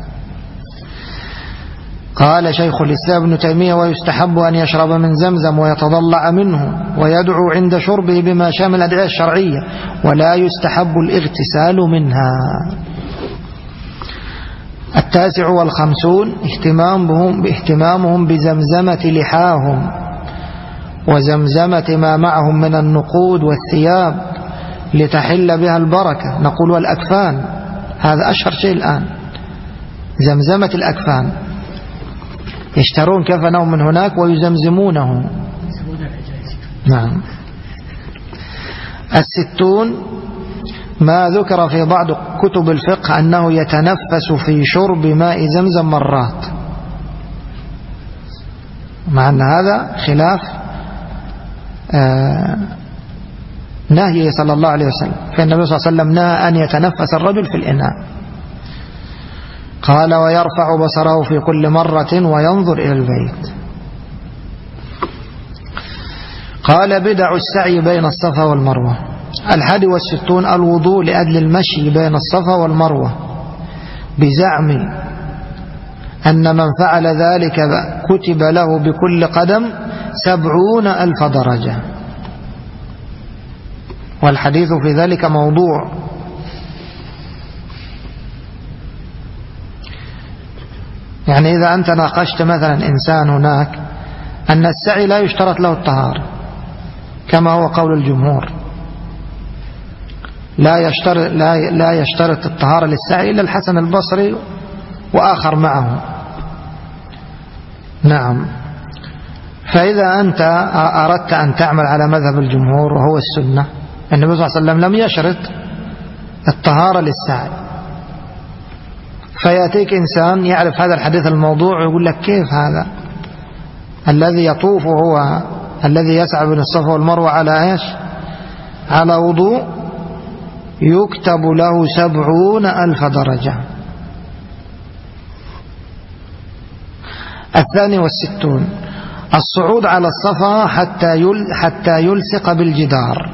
قال شيخ الإسلام ابن تيمية ويستحب أن يشرب من زمزم ويتضلع منه ويدعو عند شربه بما شامل الأدعية الشرعية، ولا يستحب الاغتسال منها. التاسع والخمسون اهتمامهم, باهتمامهم بزمزمة لحاهم وزمزمة ما معهم من النقود والثياب لتحل بها البركة، نقول والأكفان، هذا أشهر شيء الآن، زمزمة الأكفان، يشترون كفنهم من هناك ويزمزمونه. نعم. الستون ما ذكر في بعض كتب الفقه أنه يتنفس في شرب ماء زمزم مرات، مع أن هذا خلاف آه نهيه صلى الله عليه وسلم، فالنبي صلى الله عليه وسلم نهى أن يتنفس الرجل في الإناء. قال ويرفع بصره في كل مرة وينظر إلى البيت. قال بدع السعي بين الصفا والمروة. الحادي والستون الوضوء لأجل المشي بين الصفا والمروة بزعم أن من فعل ذلك كتب له بكل قدم سبعون ألف درجة، والحديث في ذلك موضوع. يعني إذا أنت ناقشت مثلا إنسان هناك أن السعي لا يشترط له الطهارة كما هو قول الجمهور، لا يشترط, لا, لا يشترط الطهارة للسعي إلا الحسن البصري وآخر معه. نعم. فإذا أنت أردت أن تعمل على مذهب الجمهور وهو السنة، النبي صلى الله عليه وسلم لم يشرط الطهارة للسعي، فيأتيك إنسان يعرف هذا الحديث الموضوع ويقول لك كيف هذا الذي يطوف هو الذي يسعى بين الصفا والمروة على إيش؟ على وضوء يكتب له سبعون ألف درجة. الثاني والستون الصعود على الصفا حتى يل حتى يلصق بالجدار.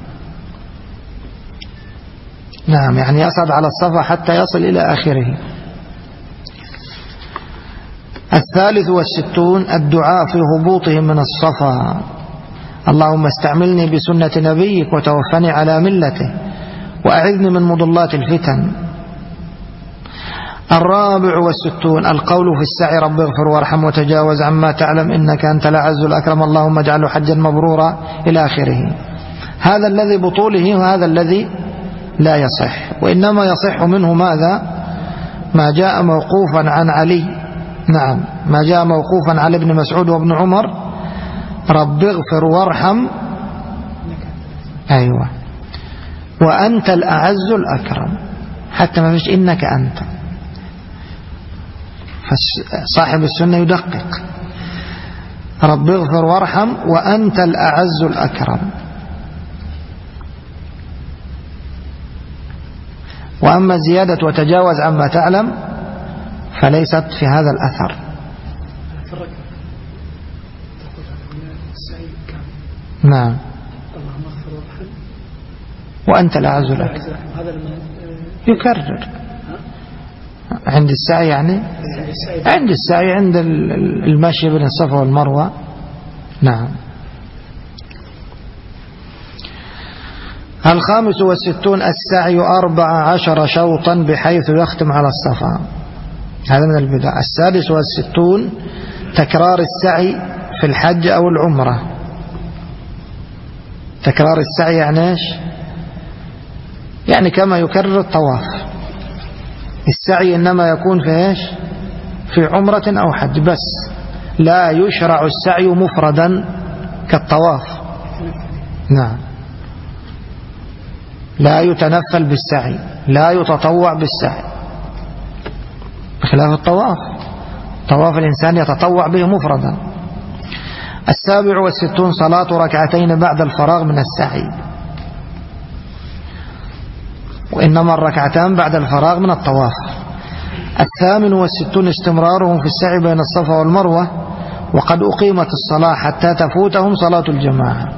نعم، يعني يصعد على الصفا حتى يصل إلى آخره. الثالث والستون الدعاء في هبوطهم من الصفا، اللهم استعملني بسنة نبيك وتوفني على ملته وأعذني من مضلات الفتن. الرابع والستون القول في السعي رب اغفر وارحم وتجاوز عما تعلم إنك أنت الأعز الأكرم اللهم اجعله حجا مبرورا إلى آخره. هذا الذي بطوله وهذا الذي لا يصح، وإنما يصح منه ماذا؟ ما جاء موقوفا عن علي، نعم، ما جاء موقوفا على ابن مسعود وابن عمر رب اغفر وارحم، أيوة، وأنت الأعز الأكرم، حتى ما فيش إنك أنت. فصاحب السنة يدقق. رب اغفر وارحم وأنت الأعز الأكرم. وأما زيادة وتجاوز عما تعلم فليست في هذا الأثر. نعم. وأنت الأعز الأكرم يكرر عند السعي، يعني عند السعي عند المشي بين الصفا والمروة. نعم. الخامس والستون السعي أربع عشر شوطا بحيث يختم على الصفا، هذا من البدع. السادس والستون تكرار السعي في الحج أو العمرة. تكرار السعي يعني إيش؟ يعني كما يكرر الطواف. السعي إنما يكون في إيش؟ في عمرة أو حج بس، لا يشرع السعي مفردا كالطواف. نعم. لا يتنفل بالسعي، لا يتطوع بالسعي، بخلاف الطواف. طواف الإنسان يتطوع به مفردا. السابع والستون صلاة ركعتين بعد الفراغ من السعي، وإنما الركعتان بعد الفراغ من الطواف. الثامن والستون استمرارهم في السعي بين الصفا والمروة وقد أقيمت الصلاة حتى تفوتهم صلاة الجماعة.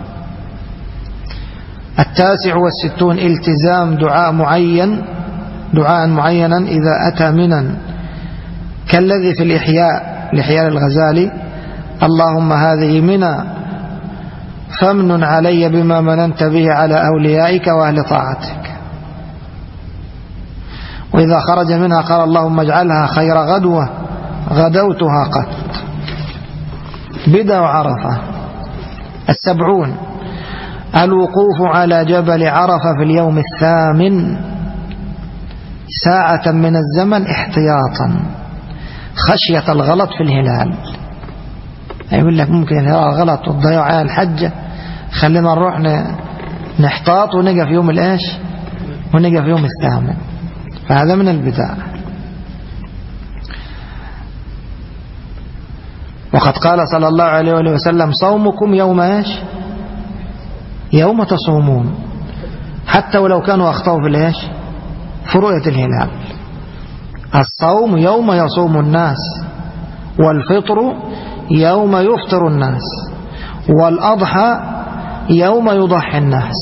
التاسع والستون التزام دعاء معين دعاء معينا إذا أتى منا، كالذي في الإحياء لإحياء الغزالي: اللهم هذه منى فامنن علي بما مننت به على أوليائك وأهل طاعتك. وإذا خرج منها قال: اللهم اجعلها خير غدوة غدوتها قط. بدء عرفة. السبعون الوقوف على جبل عرفة في اليوم الثامن ساعة من الزمن احتياطا خشية الغلط في الهلال. يقول لك ممكن الهلال غلط وتضيع على الحجة، خلينا نروح نحتاط ونقف في يوم الإيش ونقف في يوم الثامن. فهذا من البدع. وقد قال صلى الله عليه وسلم: صومكم يوم إيش يوم تصومون، حتى ولو كانوا أخطأوا في الإيش في رؤية الهلال. الصوم يوم يصوم الناس، والفطر يوم يفطر الناس، والأضحى يوم يضحي الناس.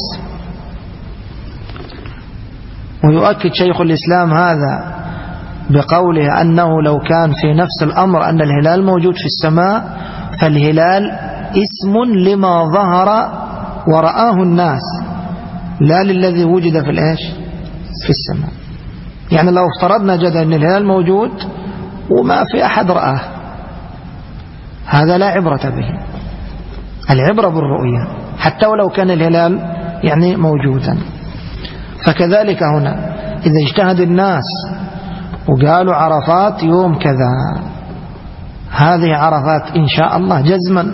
ويؤكد شيخ الإسلام هذا بقوله أنه لو كان في نفس الأمر أن الهلال موجود في السماء فالهلال اسم لما ظهر ورآه الناس، لا للذي وجد في الإيش في السماء. يعني لو افترضنا جدا أن الهلال موجود وما في أحد رآه، هذا لا عبرة به. العبرة بالرؤية حتى ولو كان الهلال يعني موجودا. فكذلك هنا إذا اجتهد الناس وقالوا عرفات يوم كذا، هذه عرفات إن شاء الله جزما،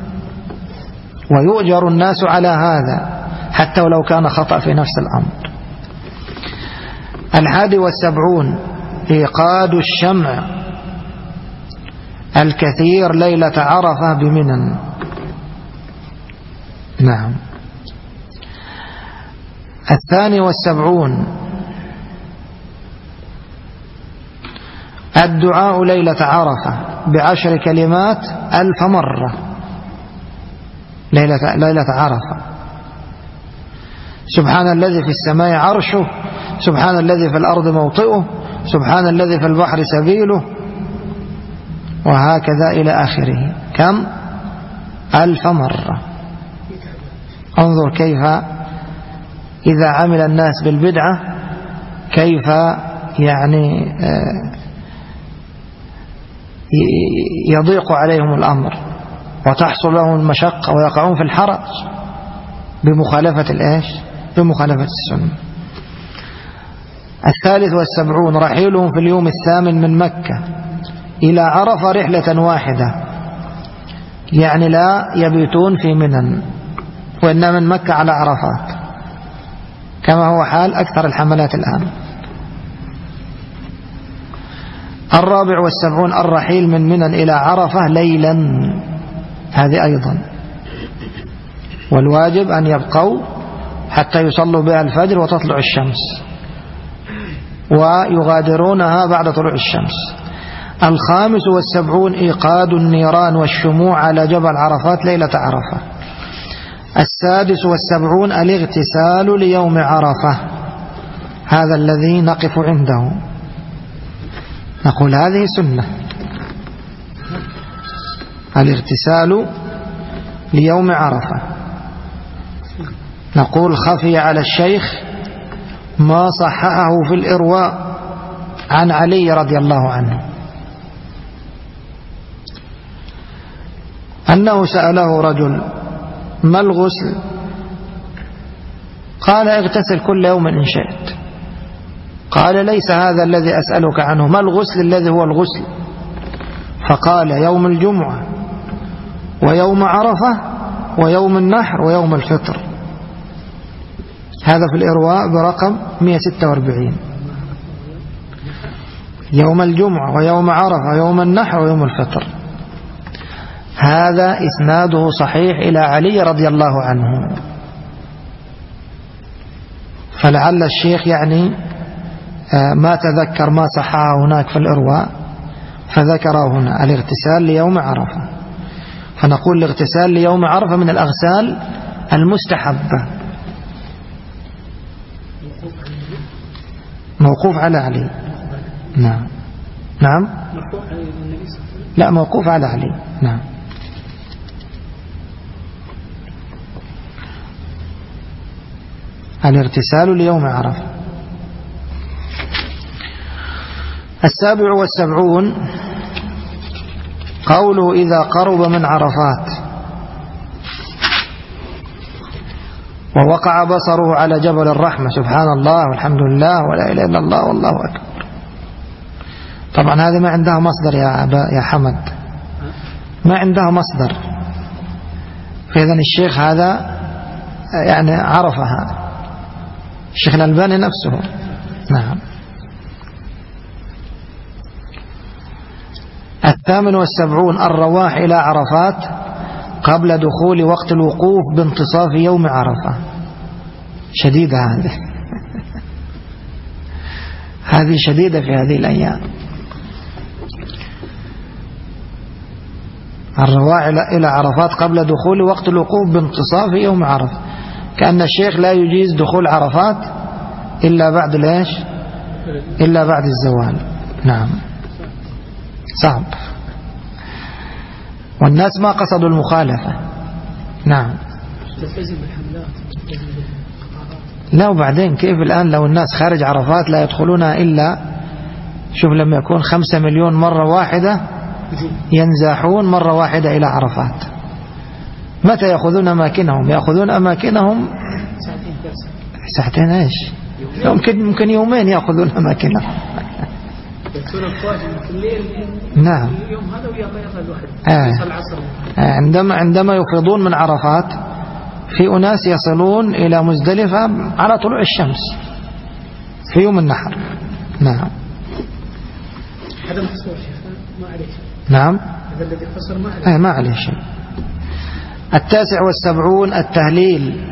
ويؤجر الناس على هذا حتى ولو كان خطأ في نفس الأمر. الحادي والسبعون إيقاد الشمع الكثير ليلة عرفة بمنى. نعم. الثاني والسبعون الدعاء ليلة عرفة بعشر كلمات ألف مرة. ليلة, ليلة عرفة: سبحان الذي في السماء عرشه، سبحان الذي في الأرض موطئه، سبحان الذي في البحر سبيله، وهكذا إلى آخره. كم؟ ألف مرة. انظر كيف إذا عمل الناس بالبدعة كيف يعني يضيق عليهم الأمر وتحصل لهم المشقة ويقعون في الحرج بمخالفة الإيش بمخالفة السنة. الثالث والسبعون رحيلهم في اليوم الثامن من مكة إلى عرفة رحلة واحدة، يعني لا يبيتون في منى، وإنما من مكة على عرفات، كما هو حال أكثر الحملات الآن. الرابع والسبعون الرحيل من منى إلى عرفة ليلا هذه أيضا. والواجب أن يبقوا حتى يصلوا بها الفجر وتطلع الشمس، ويغادرونها بعد طلوع الشمس. الخامس والسبعون إيقاد النيران والشموع على جبل عرفات ليلة عرفة. السادس والسبعون الاغتسال ليوم عرفة، هذا الذي نقف عنده، نقول هذه سنة، الاغتسال ليوم عرفة. نقول خفي على الشيخ ما صححه في الإرواء عن علي رضي الله عنه أنه سأله رجل ما الغسل؟ قال اغتسل كل يوم إن شئت. قال ليس هذا الذي أسألك عنه، ما الغسل الذي هو الغسل؟ فقال يوم الجمعة ويوم عرفة ويوم النحر ويوم الفطر. هذا في الإرواء برقم مئة وستة وأربعين. يوم الجمعة ويوم عرفة ويوم النحر ويوم الفطر. هذا إسناده صحيح إلى علي رضي الله عنه. فلعل الشيخ يعني ما تذكر ما صححه هناك في الإرواء فذكره هنا الاغتسال ليوم عرفة. فنقول الاغتسال ليوم عرفة من الأغسال المستحبة. موقوف على علي. نعم نعم لا موقوف على علي. نعم. الاغتسال ليوم عرفة. السابع والسبعون قوله إذا قرب من عرفات ووقع بصره على جبل الرحمة سبحان الله والحمد لله ولا إله إلا الله والله أكبر. طبعا هذه ما عندها مصدر يا أبا يا حمد، ما عندها مصدر. فإذا الشيخ هذا يعني عرفها الشيخ الألباني نفسه. نعم. الثامن والسبعون الرواح إلى عرفات قبل دخول وقت الوقوف بانتصاف يوم عرفة. شديدة هذه هذه شديدة في هذه الأيام. الرواح إلى عرفات قبل دخول وقت الوقوف بانتصاف يوم عرفة، كأن الشيخ لا يجيز دخول عرفات إلا بعد ليش إلا بعد الزوال. نعم صعب، والناس ما قصدوا المخالفة. نعم. لا وبعدين كيف الآن لو الناس خارج عرفات لا يدخلونها إلا شوف لما يكون خمسة مليون مرة واحدة ينزاحون مرة واحدة إلى عرفات، متى يأخذون أماكنهم؟ يأخذون أماكنهم ساعتين ايش ممكن ممكن يومين يأخذون أماكنهم. نعم. آه. عندما عندما يفيضون من عرفات في أناس يصلون إلى مزدلفة على طلوع الشمس في يوم النحر. نعم. هذا محصور شيخ ما عليه شيء. نعم. هذا الذي قصر ما عليه. آه ما عليه شيء. التاسع والسبعون التهليل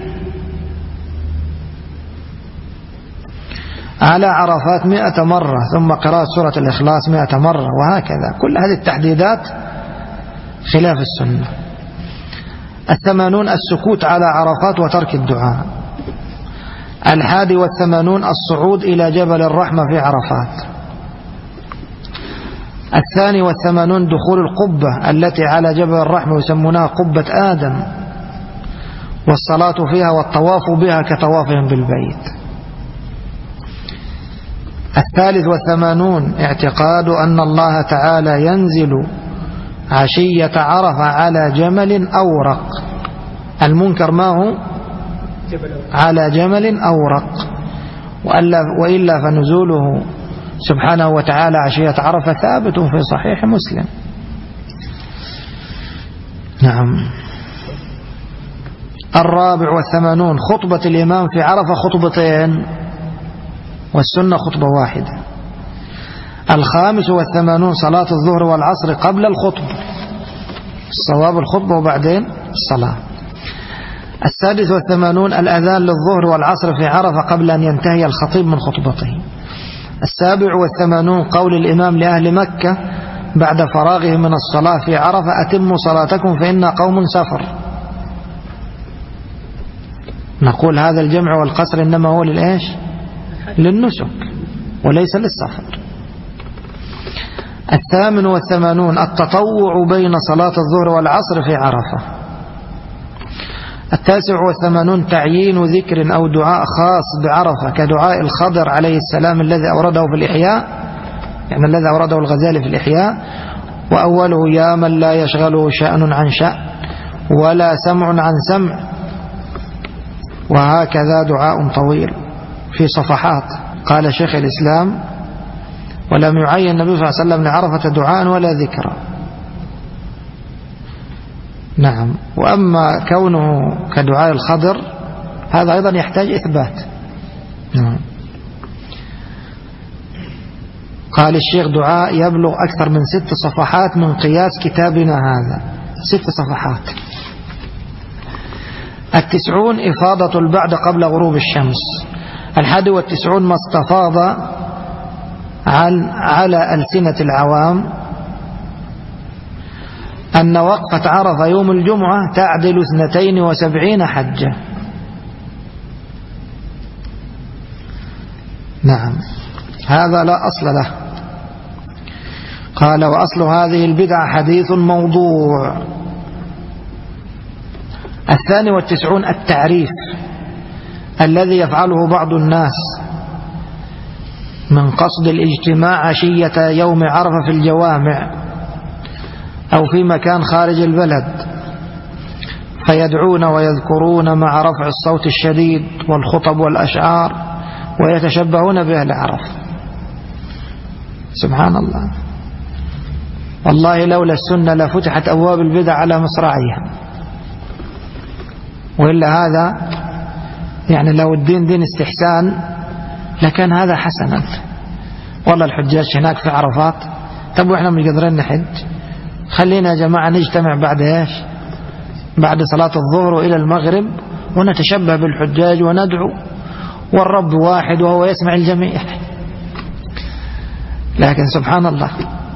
على عرفات مئة مرة، ثم قراءة سورة الإخلاص مئة مرة، وهكذا. كل هذه التحديدات خلاف السنة. الثمانون السكوت على عرفات وترك الدعاء. الحادي والثمانون الصعود إلى جبل الرحمة في عرفات. الثاني والثمانون دخول القبة التي على جبل الرحمة يسمونها قبة آدم، والصلاة فيها والطواف بها كطوافهم بالبيت. الثالث والثمانون اعتقاد أن الله تعالى ينزل عشية عرفة على جمل أورق. المنكر ما هو؟ على جمل أورق، وإلا فنزوله سبحانه وتعالى عشية عرفة ثابت في صحيح مسلم. نعم. الرابع والثمانون خطبة الإمام في عرفة خطبتين، والسنة خطبة واحدة. الخامس والثمانون صلاة الظهر والعصر قبل الخطبة. الصواب الخطبة وبعدين الصلاة. السادس والثمانون الأذان للظهر والعصر في عرفة قبل أن ينتهي الخطيب من خطبته. السابع والثمانون قول الإمام لأهل مكة بعد فراغه من الصلاة في عرفة أتموا صلاتكم فإن قوم سفر. نقول هذا الجمع والقصر إنما هو للإيش؟ للنسك وليس للسفر. الثامن والثمانون التطوع بين صلاة الظهر والعصر في عرفة. التاسع والثمانون تعيين ذكر أو دعاء خاص بعرفة كدعاء الخضر عليه السلام الذي أورده في الإحياء، يعني الذي أورده الغزالي في الإحياء، وأوله يا من لا يشغله شأن عن شأن ولا سمع عن سمع، وهكذا دعاء طويل في صفحات. قال شيخ الإسلام ولم يعين النبي صلى الله عليه وسلم لعرفة دعاء ولا ذكرا. نعم. وأما كونه كدعاء الخضر هذا أيضا يحتاج إثبات. نعم. قال الشيخ دعاء يبلغ أكثر من ست صفحات من قياس كتابنا هذا، ست صفحات. التسعون إفاضة البعد قبل غروب الشمس. الحادي والتسعون ما استفاض عن على ألسنة العوام أن وقفة عرفة يوم الجمعة تعدل اثنتين وسبعين حجة. نعم. هذا لا أصل له. قال وأصل هذه البدعة حديث موضوع. الثاني والتسعون التعريف الذي يفعله بعض الناس من قصد الاجتماع عشية يوم عرفة في الجوامع أو في مكان خارج البلد، فيدعون ويذكرون مع رفع الصوت الشديد والخطب والأشعار ويتشبهون بأهل عرفة. سبحان الله، والله لولا السنة لفتحت أبواب البدع على مصراعيها، وإلا هذا يعني لو الدين دين استحسان لكان هذا حسنا. والله الحجاج هناك في عرفات، طب وإحنا مش قادرين نحج، خلينا يا جماعة نجتمع بعد إيش؟ بعد صلاة الظهر إلى المغرب ونتشبه بالحجاج وندعو، والرب واحد وهو يسمع الجميع. لكن سبحان الله،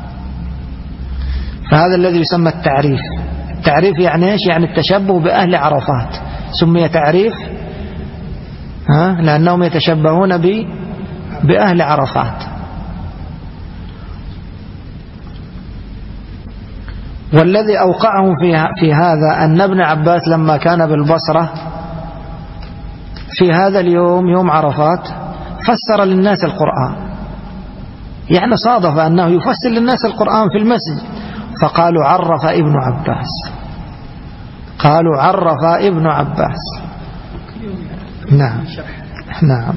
فهذا الذي يسمى التعريف. التعريف يعني إيش؟ يعني التشبه بأهل عرفات، سمي تعريف ها لأنهم يتشبهون ب بأهل عرفات. والذي أوقعهم في في هذا أن ابن عباس لما كان بالبصرة في هذا اليوم يوم عرفات فسر للناس القرآن، يعني صادف أنه يفسر للناس القرآن في المسجد، فقالوا عرف ابن عباس، قالوا عرف ابن عباس. نعم نعم.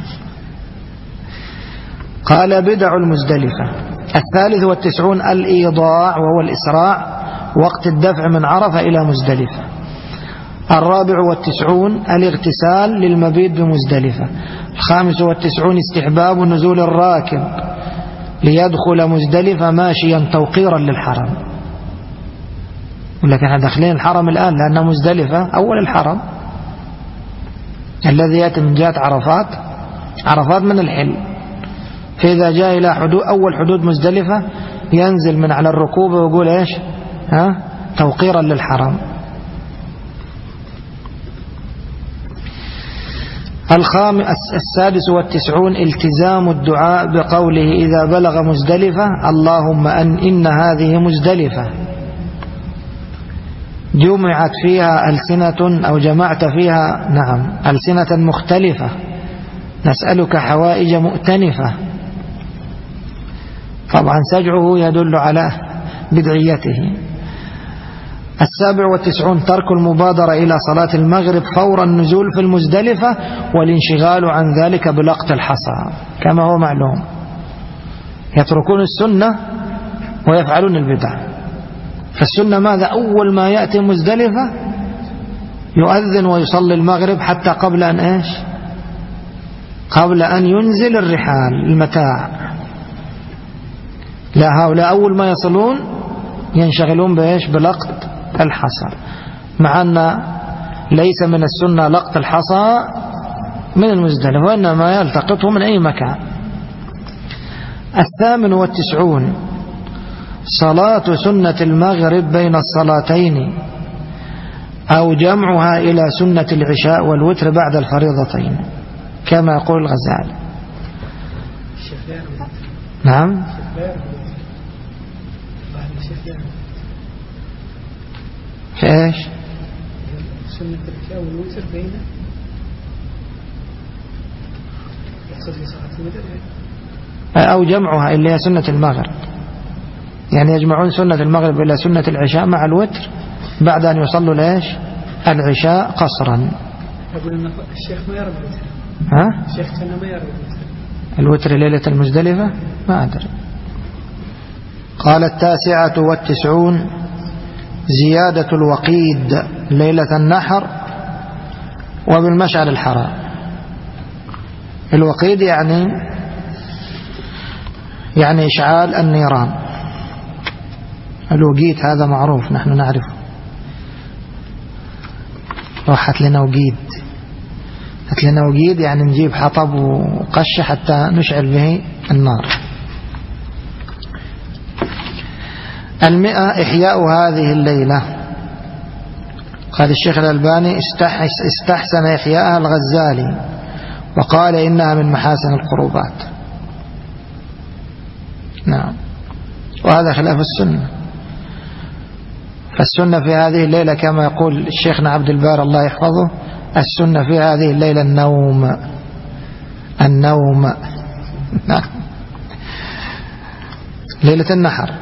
قال بدع المزدلفة. الثالث والتسعون الإيضاع وهو الإسراع وقت الدفع من عرفة إلى مزدلفة. الرابع والتسعون الاغتسال للمبيت بمزدلفة. الخامس والتسعون استحباب نزول الراكب ليدخل مزدلفة ماشيا توقيرا للحرم. ولكن احنا داخلين الحرم الآن لأن مزدلفة أول الحرم الذي يأتي من جهة عرفات، عرفات من الحل، فإذا جاء إلى حدود أول حدود مزدلفة ينزل من على الركوب ويقول إيش؟ ها توقيرا للحرم. الخامس السادس والتسعون التزام الدعاء بقوله إذا بلغ مزدلفة اللهم أن إن هذه مزدلفة جمعت فيها ألسنة أو جمعت فيها نعم ألسنة مختلفة نسألك حوائج مؤتنفة. طبعا سجعه يدل على بدعيته. السابع والتسعون ترك المبادرة إلى صلاة المغرب فور النزول في المزدلفة والانشغال عن ذلك بلقط الحصى كما هو معلوم، يتركون السنة ويفعلون البدع. فالسنة ماذا؟ أول ما يأتي مزدلفة يؤذن ويصلي المغرب حتى قبل أن إيش؟ قبل أن ينزل الرحال المتاع. لا، هؤلاء أول ما يصلون ينشغلون بإيش؟ بلقط الحصى، مع أن ليس من السنة لقط الحصى من المزدلفة، وإنما يلتقطه من أي مكان. الثامن والتسعون صلاة سنة المغرب بين الصلاتين أو جمعها إلى سنة العشاء والوتر بعد الفريضتين كما يقول الغزالي. نعم. في ايش؟ سنة العشاء والوتر بين يقصد في صلاة المغرب أو جمعها اللي هي سنة المغرب، يعني يجمعون سنة المغرب إلى سنة العشاء مع الوتر بعد أن يصلوا ليش العشاء قصرا. أقول أن الشيخ ما يرى الوتر. ها؟ الشيخ كان ما يرى الوتر. الوتر ليلة المزدلفة ما أدري. قال التاسعة والتسعون زيادة الوقيد ليلة النحر وبالمشعر الحرام. الوقيد يعني يعني إشعال النيران. الوقيد هذا معروف نحن نعرفه. روحت لنا وقيد، هات لنا وقيد يعني نجيب حطب وقش حتى نشعل به النار. المئة إحياء هذه الليلة. قال الشيخ الألباني استحسن إحياءها الغزالي وقال إنها من محاسن القربات. نعم، وهذا خلاف السنة. فالسنة في هذه الليلة كما يقول الشيخنا عبد البار الله يحفظه، السنة في هذه الليلة النوم النوم نعم. ليلة النحر.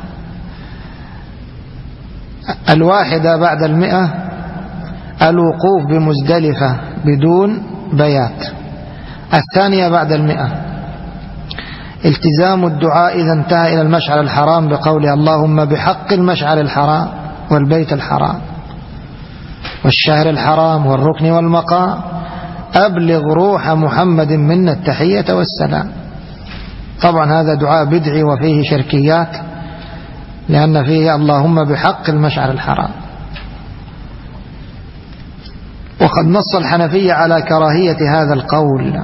الواحدة بعد المئة الوقوف بمزدلفة بدون بيات. الثانية بعد المئة التزام الدعاء إذا انتهى إلى المشعر الحرام بقول اللهم بحق المشعر الحرام والبيت الحرام والشهر الحرام والركن والمقام أبلغ روح محمد منا التحية والسلام. طبعا هذا دعاء بدعي وفيه شركيات، لأن فيه اللهم بحق المشعر الحرام. وقد نص الحنفية على كراهية هذا القول.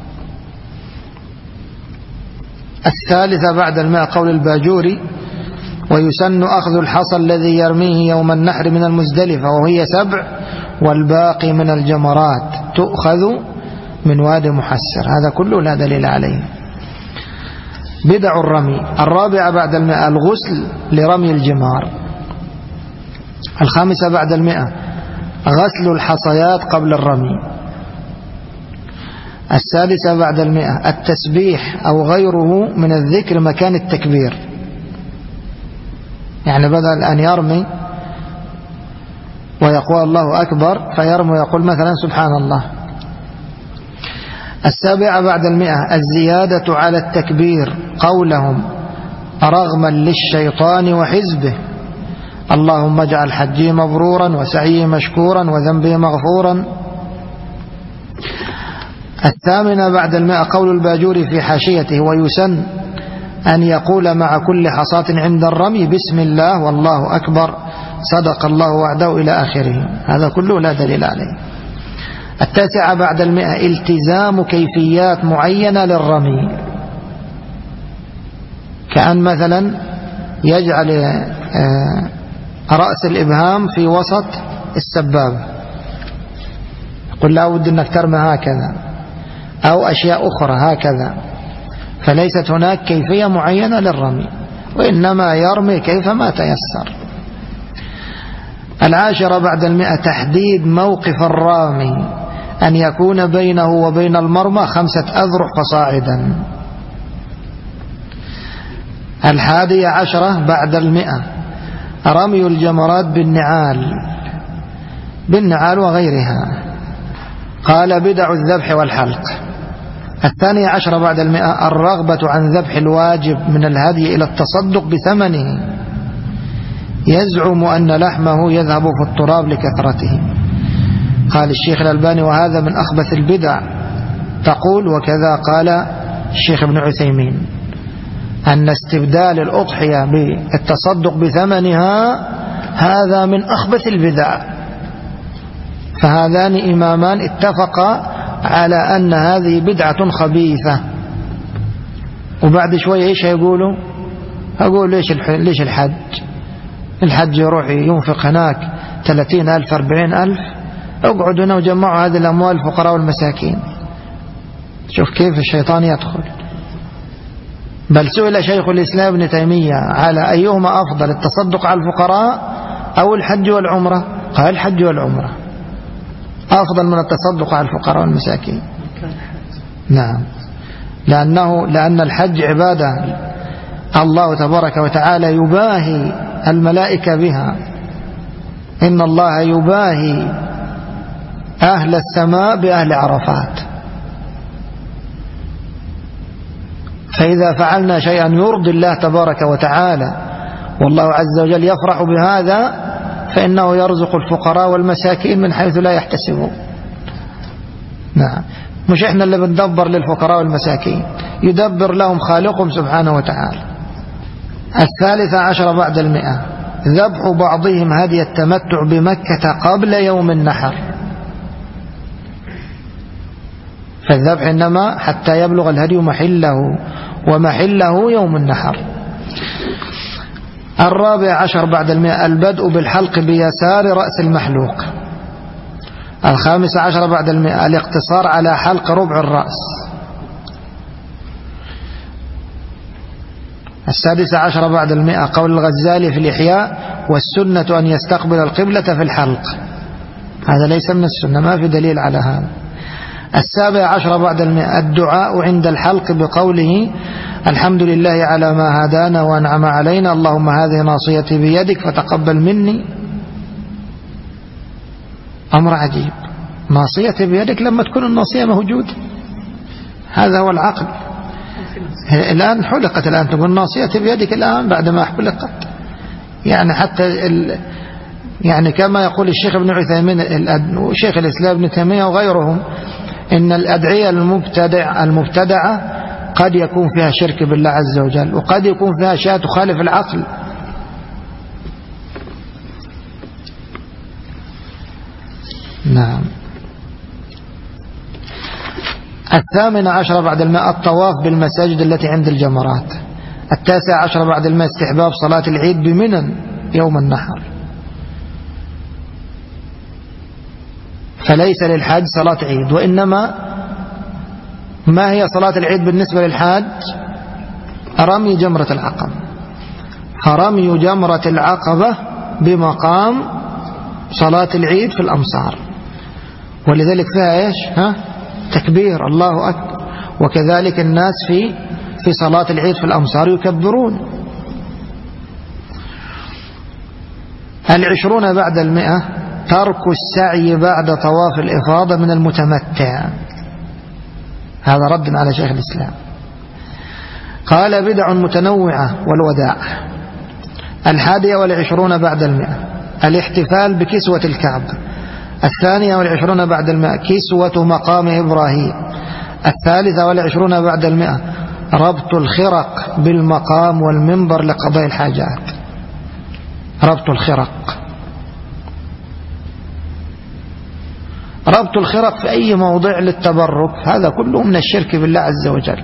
الثالثة بعد الماء قول الباجوري ويسن أخذ الحصى الذي يرميه يوم النحر من المزدلفة وهي سبع والباقي من الجمرات تؤخذ من وادي محسر. هذا كله لا دليل عليه. بدع الرمي. الرابعة بعد المئة الغسل لرمي الجمار. الخامسة بعد المئة غسل الحصيات قبل الرمي. السادسة بعد المئة التسبيح أو غيره من الذكر مكان التكبير، يعني بدل أن يرمي ويقول الله أكبر فيرمي ويقول مثلا سبحان الله. السابعة بعد المئة الزيادة على التكبير قولهم رغما للشيطان وحزبه اللهم اجعل حجي مبرورا وسعي مشكورا وذنبي مغفورا. الثامنة بعد المئة قول الباجوري في حاشيته ويسن أن يقول مع كل حصاة عند الرمي بسم الله والله أكبر صدق الله وعده إلى آخره. هذا كله لا دليل عليه. التاسعة بعد المئة التزام كيفيات معينة للرمي، كأن مثلا يجعل رأس الإبهام في وسط السبابة، يقول لا أود أنك ترمي هكذا، أو أشياء أخرى هكذا. فليست هناك كيفية معينة للرمي، وإنما يرمي كيفما تيسر. العاشرة بعد المئة تحديد موقف الرامي، أن يكون بينه وبين المرمى خمسة أذرع فصاعدا. الحادية عشرة بعد المئة رمي الجمرات بالنعال بالنعال وغيرها. قال بدع الذبح والحلق. الثانية عشرة بعد المئة الرغبة عن ذبح الواجب من الهدي إلى التصدق بثمنه، يزعم أن لحمه يذهب في التراب لكثرته. قال الشيخ الألباني وهذا من أخبث البدع. تقول وكذا قال الشيخ ابن عثيمين أن استبدال الأضحية بالتصدق بثمنها هذا من أخبث البدع. فهذان إمامان اتفقا على أن هذه بدعة خبيثة. وبعد شوية إيش يقولوا؟ أقول ليش ليش الحج الحج يروح ينفق هناك ثلاثين ألف أربعين ألف، اقعدوا هنا وجمعوا هذه الأموال الفقراء والمساكين. شوف كيف الشيطان يدخل. بل سئل شيخ الإسلام ابن تيمية على أيهما أفضل، التصدق على الفقراء أو الحج والعمرة؟ قال الحج والعمرة أفضل من التصدق على الفقراء والمساكين. نعم، لأنه لأن الحج عبادة الله تبارك وتعالى يباهي الملائكة بها. إن الله يباهي أهل السماء بأهل عرفات. فإذا فعلنا شيئا يرضي الله تبارك وتعالى والله عز وجل يفرح بهذا، فإنه يرزق الفقراء والمساكين من حيث لا يحتسبون. نعم، مش إحنا اللي بندبر للفقراء والمساكين، يدبر لهم خالقهم سبحانه وتعالى. الثالثة عشر بعد المئة ذبح بعضهم هدي التمتع بمكة قبل يوم النحر. فالذبح إنما حتى يبلغ الهدي محله، ومحله يوم النحر. الرابع عشر بعد المئة البدء بالحلق بيسار رأس المحلوق. الخامس عشر بعد المئة الاقتصار على حلق ربع الرأس. السادس عشر بعد المئة قول الغزالي في الإحياء والسنة أن يستقبل القبلة في الحلق. هذا ليس من السنة، ما في دليل على هذا. السابع عشر بعد المئة الدعاء عند الحلق بقوله الحمد لله على ما هدانا وأنعم علينا، اللهم هذه ناصيتي بيدك فتقبل مني. أمر عجيب، ناصيتي بيدك لما تكون الناصية موجودة. هذا هو العقل. الآن حلقت، الآن تقول ناصيتي بيدك الآن بعدما حلقت. يعني حتى ال يعني كما يقول الشيخ ابن عثيمين وشيخ الإسلام ابن تيمية وغيرهم إن الأدعية المبتدع المبتدعة قد يكون فيها شرك بالله عز وجل، وقد يكون فيها أشياء تخالف العقل. نعم. الثامن عشر بعد الماء الطواف بالمساجد التي عند الجمرات. التاسع عشر بعد الماء استحباب صلاة العيد بمنى يوم النحر. فليس للحاج صلاة عيد، وإنما ما هي صلاة العيد بالنسبة للحاج؟ رمي جمرة العقبة. فرمي جمرة العقبة بمقام صلاة العيد في الأمصار، ولذلك فيها إيش؟ ها؟ تكبير الله أكبر. وكذلك الناس في في صلاة العيد في الأمصار يكبرون. العشرون بعد المئة ترك السعي بعد طواف الإفاضة من المتمتع. هذا رد على شيخ الإسلام. قال بدع متنوعة والوداع. الحادية والعشرون بعد المئة الاحتفال بكسوة الكعبة. الثانية والعشرون بعد المئة كسوة مقام إبراهيم. الثالثة والعشرون بعد المئة ربط الخرق بالمقام والمنبر لقضاء الحاجات. ربط الخرق، ربط الخرق في أي موضع للتبرك، هذا كله من الشرك بالله عز وجل.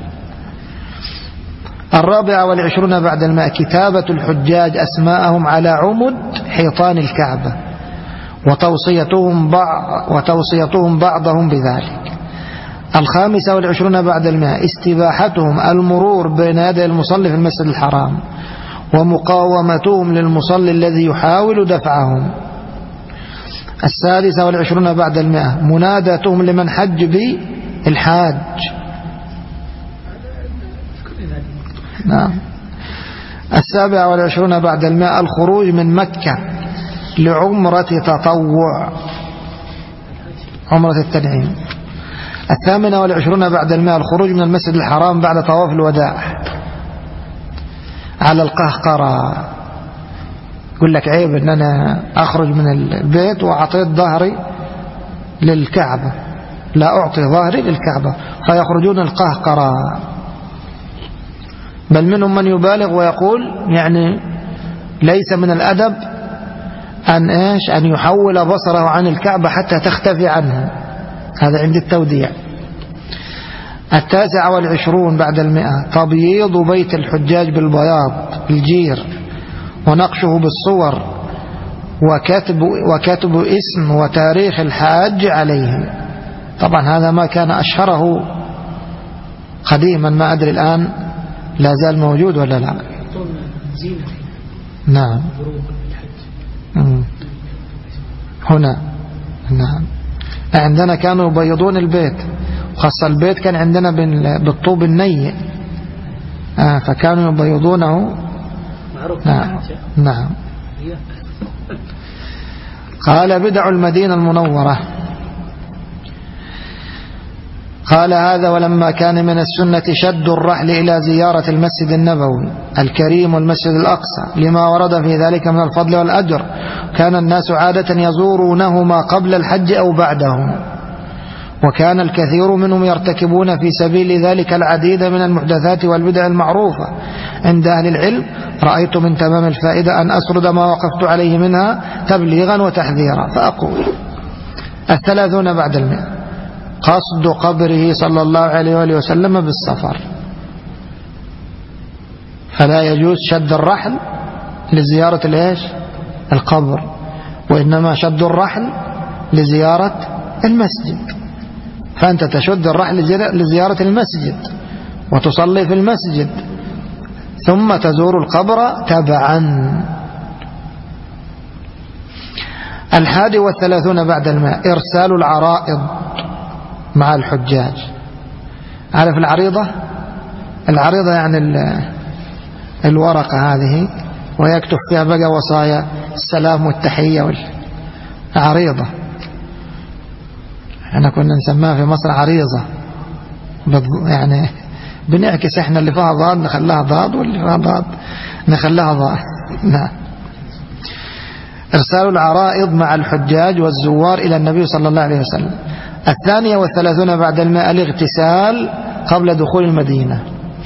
الرابعة والعشرون بعد المئة كتابة الحجاج أسماءهم على عمد حيطان الكعبة وتوصيتهم بعض وتوصيتهم بعضهم بذلك. الخامسة والعشرون بعد المئة استباحتهم المرور بين يدي المصلي في المسجد الحرام ومقاومتهم للمصلي الذي يحاول دفعهم. السادسة والعشرون بعد المئة مناداتهم لمن حج بالحاج. نعم. السابعة والعشرون بعد المئة الخروج من مكة لعمرة تطوع، عمرة التنعيم. الثامنة والعشرون بعد المئة الخروج من المسجد الحرام بعد طواف الوداع على القهقرة. يقول لك عيب ان انا اخرج من البيت واعطيت ظهري للكعبة، لا اعطي ظهري للكعبة، فيخرجون القهقرة. بل منهم من يبالغ ويقول يعني ليس من الأدب أن إيش أن يحول بصره عن الكعبة حتى تختفي عنه، هذا عند التوديع. التاسع والعشرون بعد المئة تبييض بيت الحجاج بالبياض الجير ونقشه بالصور وكتب, وكتب اسم وتاريخ الحاج عليه. طبعا هذا ما كان أشهره قديما، ما أدري الآن لا زال موجود ولا لا. نعم هنا نعم عندنا كانوا يبيضون البيت، خاصة البيت كان عندنا بالطوب الني، آه فكانوا يبيضونه. نعم نعم. قال بدع المدينة المنورة. قال هذا ولما كان من السنة شد الرحل إلى زيارة المسجد النبوي الكريم والمسجد الأقصى لما ورد في ذلك من الفضل والأجر، كان الناس عادة يزورونهما قبل الحج أو بعده، وكان الكثير منهم يرتكبون في سبيل ذلك العديد من المحدثات والبدع المعروفة عند أهل العلم. رأيت من تمام الفائدة أن أسرد ما وقفت عليه منها تبليغا وتحذيرا، فأقول: الثلاثون بعد المئة قصد قبره صلى الله عليه وآله وسلم بالسفر، فلا يجوز شد الرحل لزيارة الإيش؟ القبر، وإنما شد الرحل لزيارة المسجد. فأنت تشد الرحل لزيارة المسجد وتصلي في المسجد ثم تزور القبر تبعا. الحادي والثلاثون بعد الماء إرسال العرائض مع الحجاج. عارف العريضة؟ العريضة يعني الورقة هذه، ويكتب فيها بقى وصايا السلام والتحية والعريضة. احنا كنا نسميها في مصر عريضة، يعني بنعكس احنا اللي فيها ضاد نخليها ضاد واللي فيها ضاد نخليها ضاد. نعم. إرسال العرائض مع الحجاج والزوار إلى النبي صلى الله عليه وسلم. الثانية والثلاثون بعد الماء الاغتسال قبل دخول المدينة.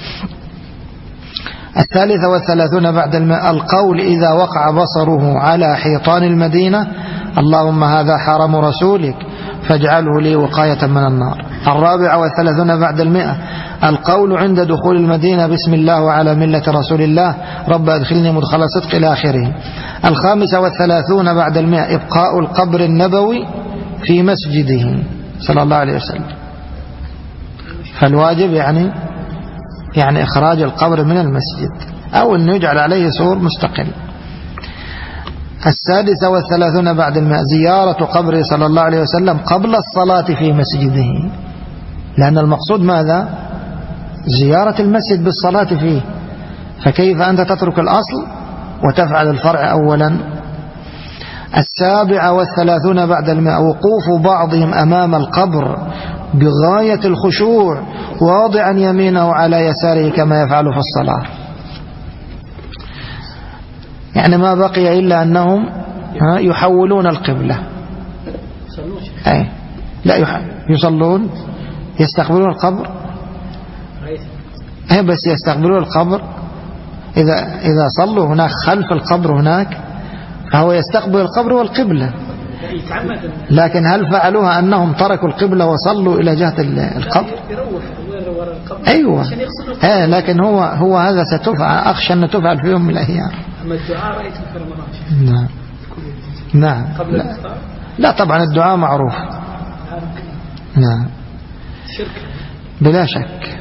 الثالثة والثلاثون بعد الماء القول إذا وقع بصره على حيطان المدينة: اللهم هذا حرم رسولك فاجعله لي وقاية من النار. الرابعة والثلاثون بعد المئة القول عند دخول المدينة: بسم الله وعلى ملة رسول الله رب أدخلني مدخل صدق إلى آخره. الخامسة والثلاثون بعد المئة إبقاء القبر النبوي في مسجده صلى الله عليه وسلم، فالواجب يعني يعني إخراج القبر من المسجد أو أن يجعل عليه سور مستقل. السادسة والثلاثون بعد الماء زيارة قبره صلى الله عليه وسلم قبل الصلاة في مسجده، لأن المقصود ماذا؟ زيارة المسجد بالصلاة فيه، فكيف أنت تترك الأصل وتفعل الفرع أولا؟ السابعة والثلاثون بعد الماء وقوف بعضهم أمام القبر بغاية الخشوع واضعا يمينه على يساره كما يفعل في الصلاة، يعني ما بقي إلا أنهم يحولون القبلة. أي لا يصلون، يستقبلون القبر، أي بس يستقبلون القبر. إذا إذا صلوا هناك خلف القبر هناك فهو يستقبل القبر والقبلة، لكن هل فعلوها أنهم تركوا القبلة وصلوا إلى جهة القبر؟ أيوة آه لكن هو هو هذا ستفعل، أخشى أن تفعل في يوم من الأيام. أما الدعاء رأيته في رمضان. نعم نعم لا. لا طبعا الدعاء معروف. نعم بلا شك.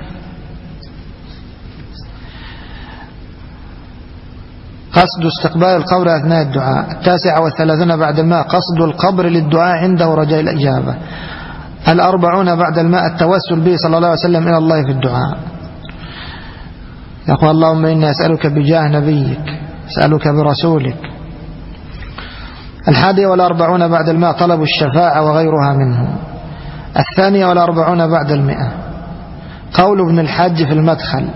قصد استقبال القبر أثناء الدعاء. التاسعة والثلاثون بعد الماء قصد القبر للدعاء عنده رجاء الإجابة. الأربعون بعد الماء التوسل به صلى الله عليه وسلم إلى الله في الدعاء، يقول: اللهم إني أسألك بجاه نبيك، أسألك برسولك. الحادية والأربعون بعد الماء طلب الشفاعة وغيرها منه. الثانية والأربعون بعد المئة قول ابن الحاج في المدخل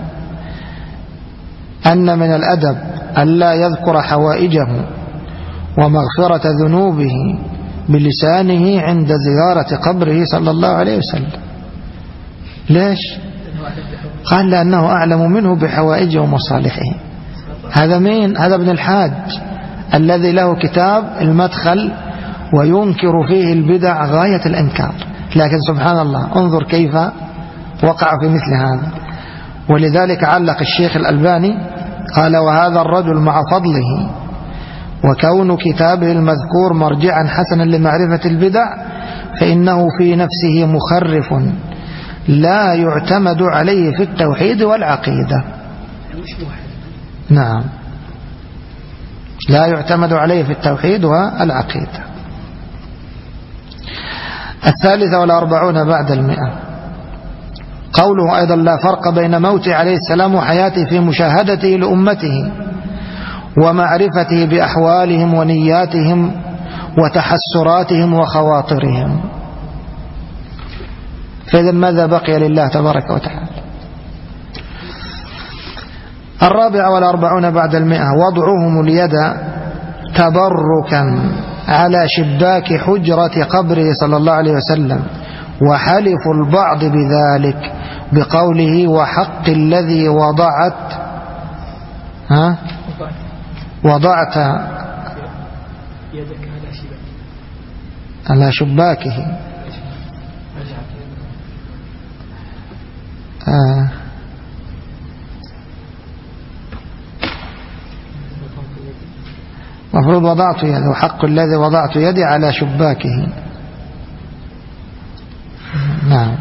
أن من الأدب ألا يذكر حوائجه ومغفرة ذنوبه بلسانه عند زيارة قبره صلى الله عليه وسلم. ليش؟ قال: لأنه أعلم منه بحوائجه ومصالحه. هذا مين؟ هذا ابن الحاج الذي له كتاب المدخل وينكر فيه البدع غاية الإنكار، لكن سبحان الله انظر كيف وقع في مثل هذا. ولذلك علق الشيخ الألباني قال: وهذا الرجل مع فضله وكون كتابه المذكور مرجعا حسنا لمعرفة البدع فإنه في نفسه مخرف لا يعتمد عليه في التوحيد والعقيدة. نعم، لا يعتمد عليه في التوحيد والعقيدة. الثالثة والأربعون بعد المئة، قوله أيضا: لا فرق بين موته عليه السلام وحياته في مشاهدته لأمته ومعرفته بأحوالهم ونياتهم وتحسراتهم وخواطرهم. فإذا ماذا بقي لله تبارك وتعالى؟ الرابع والأربعون بعد المئة، وضعهم اليد تبركا على شباك حجرة قبره صلى الله عليه وسلم، وحلف البعض بذلك بقوله: وحق الذي وضعت ها وضعت يدك على شباكه. آه. مفروض وضعت يدي، وحق الذي وضعت يدي على شباكه. نعم.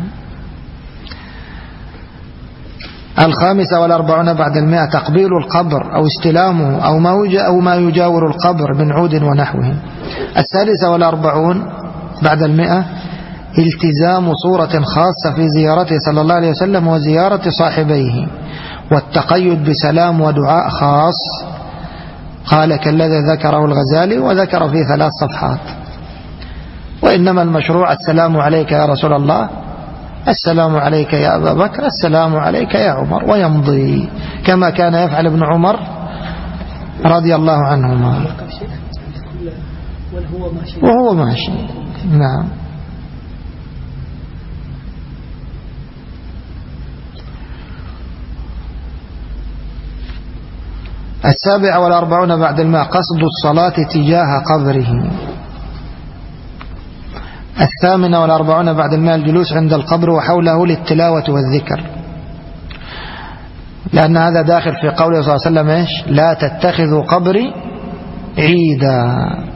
الخامسة والأربعون بعد المئة، تقبيل القبر أو استلامه أو ما أو ما يجاور القبر من عود ونحوه. السادسة والأربعون بعد المئة، التزام صورة خاصة في زيارته صلى الله عليه وسلم وزيارة صاحبيه، والتقيد بسلام ودعاء خاص، قال كالذي ذكره الغزالي وذكر فيه ثلاث صفحات. وإنما المشروع: السلام عليك يا رسول الله، السلام عليك يا أبا بكر، السلام عليك يا عمر، ويمضي كما كان يفعل ابن عمر رضي الله عنهما وهو ماشي. نعم. السابع والأربعون بعد الماء، قصد الصلاة تجاه قبره. الثامنة والأربعون بعد الماء، الجلوس عند القبر وحوله للتلاوة والذكر، لأن هذا داخل في قوله صلى الله عليه وسلم: إيش؟ لا تتخذوا قبري عيدا.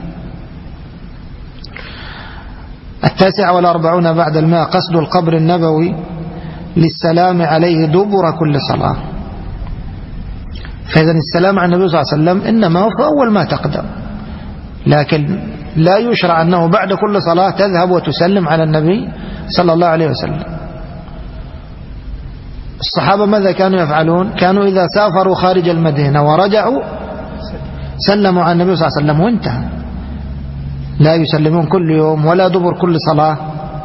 التاسع والأربعون بعد الماء، قصد القبر النبوي للسلام عليه دبر كل صلاة. فإذا السلام على النبي صلى الله عليه وسلم إنما هو في أول ما تقدم، لكن لا يشرع أنه بعد كل صلاة تذهب وتسلم على النبي صلى الله عليه وسلم. الصحابة ماذا كانوا يفعلون؟ كانوا إذا سافروا خارج المدينة ورجعوا سلموا على النبي صلى الله عليه وسلم وانتهى، لا يسلمون كل يوم ولا دبر كل صلاة،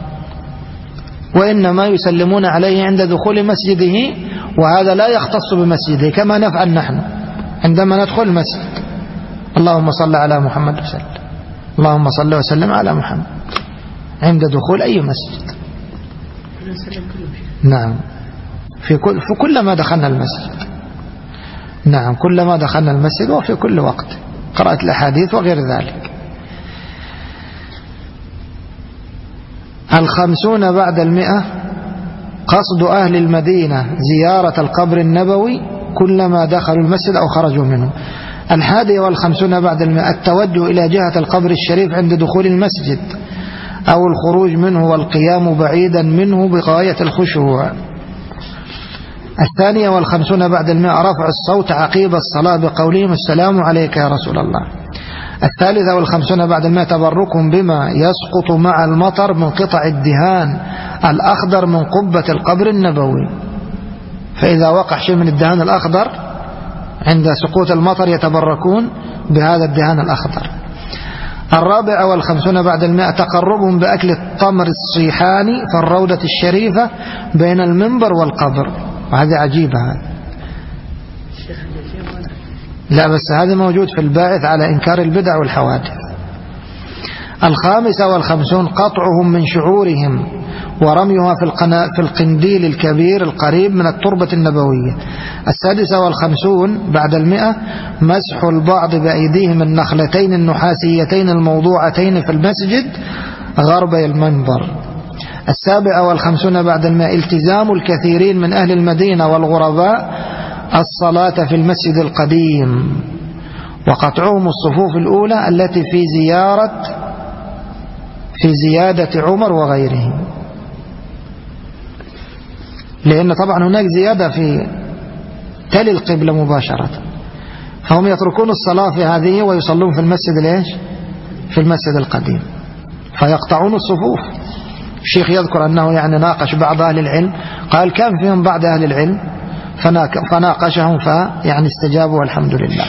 وإنما يسلمون عليه عند دخول مسجده، وهذا لا يختص بمسجده كما نفعل نحن عندما ندخل المسجد: اللهم صل على محمد وسلم، اللهم صل وسلم على محمد، عند دخول أي مسجد. نعم، في كل في كل ما دخلنا المسجد. نعم، كل ما دخلنا المسجد وفي كل وقت، قراءة الأحاديث وغير ذلك. الخمسون بعد المئة، قصد أهل المدينة زيارة القبر النبوي كلما دخلوا المسجد أو خرجوا منه. الحادي والخمسون بعد المئة، التوجه إلى جهة القبر الشريف عند دخول المسجد أو الخروج منه والقيام بعيدا منه بغاية الخشوع. الثانية والخمسون بعد المئة، رفع الصوت عقيب الصلاة بقولهم: السلام عليك يا رسول الله. الثالثة والخمسون بعد المئة، تبركهم بما يسقط مع المطر من قطع الدهان الأخضر من قبة القبر النبوي، فإذا وقع شيء من الدهان الأخضر عند سقوط المطر يتبركون بهذا الدهان الأخضر. الرابع والخمسون بعد المئة، تقربهم بأكل التمر الصيحاني في الروضة الشريفة بين المنبر والقبر، وهذا عجيب هذا. لا بس هذا موجود في الباعث على إنكار البدع والحوادث. الخامسة والخمسون، قطعهم من شعورهم ورميها في, في القنديل الكبير القريب من التربة النبوية. السادسة والخمسون بعد المئة مسح البعض بأيديهم النخلتين النحاسيتين الموضوعتين في المسجد غربي المنبر. السابعة والخمسون بعد المئة التزام الكثيرين من أهل المدينة والغرباء الصلاة في المسجد القديم وقطعهم الصفوف الأولى التي في زيارة في زيادة عمر وغيرهم، لأن طبعا هناك زيادة في تلي القبلة مباشرة، فهم يتركون الصلاة في هذه ويصلون في المسجد ليش؟ في المسجد القديم، فيقطعون الصفوف. الشيخ يذكر أنه يعني ناقش بعض أهل العلم، قال كان فيهم بعض أهل العلم فناقشهم فيعني استجابوا والحمد لله.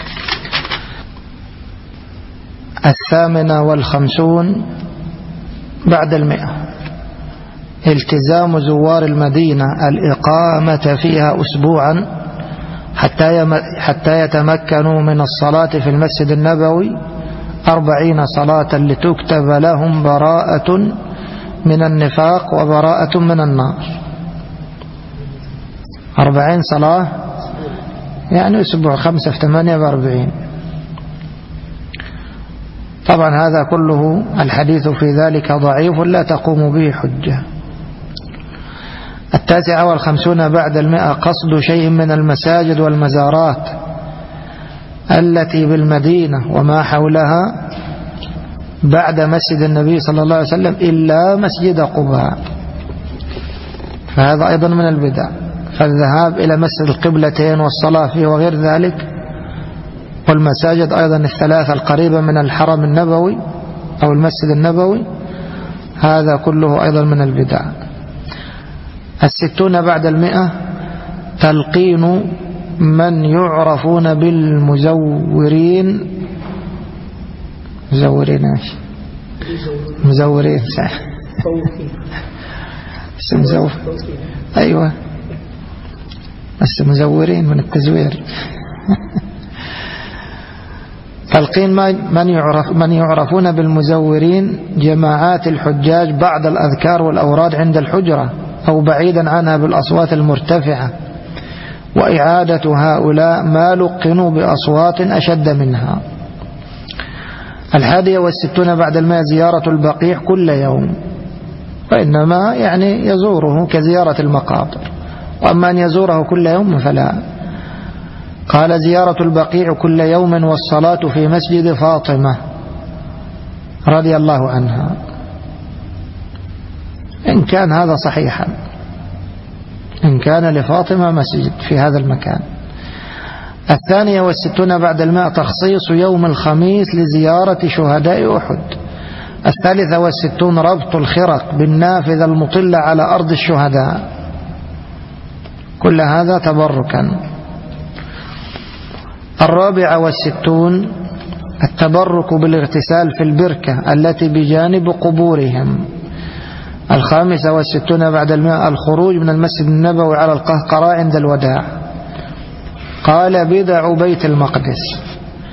الثامنة والخمسون بعد المئة التزام زوار المدينة الإقامة فيها أسبوعا حتى حتى يتمكنوا من الصلاة في المسجد النبوي أربعين صلاة لتكتب لهم براءة من النفاق وبراءة من النار. أربعين صلاة يعني أسبوع، خمسة في ثمانية بأربعين. طبعا هذا كله الحديث في ذلك ضعيف لا تقوم به حجة. التاسعة والخمسون بعد المئة قصد شيء من المساجد والمزارات التي بالمدينة وما حولها بعد مسجد النبي صلى الله عليه وسلم إلا مسجد قباء، فهذا أيضا من البدع. فالذهاب إلى مسجد القبلتين والصلاة فيه وغير ذلك، والمساجد أيضا الثلاثة القريبة من الحرم النبوي أو المسجد النبوي، هذا كله أيضا من البدع. الستون بعد المئة تلقين من يعرفون بالمزورين مزورين ايش مزورين صح بس مزور ايوه بس مزورين من التزوير. تلقين من يعرف من يعرفون بالمزورين جماعات الحجاج بعض الأذكار والأوراد عند الحجرة أو بعيدا عنها بالأصوات المرتفعة، وإعادة هؤلاء ما لقنوا بأصوات أشد منها. الحادية والستون بعد الماء زيارة البقيع كل يوم، وإنما يعني يزوره كزيارة المقابر، وأما أن يزوره كل يوم فلا. قال زيارة البقيع كل يوم والصلاة في مسجد فاطمة رضي الله عنها، إن كان هذا صحيحا، إن كان لفاطمة مسجد في هذا المكان. الثانية والستون بعد الماء تخصيص يوم الخميس لزيارة شهداء أحد. الثالثة والستون ربط الخرق بالنافذة المطلة على أرض الشهداء، كل هذا تبركا. الرابعة والستون التبرك بالاغتسال في البركة التي بجانب قبورهم. الخامسة والستون بعد الماء الخروج من المسجد النبوي على القهقراء عند الوداع. قال بدع بيت المقدس.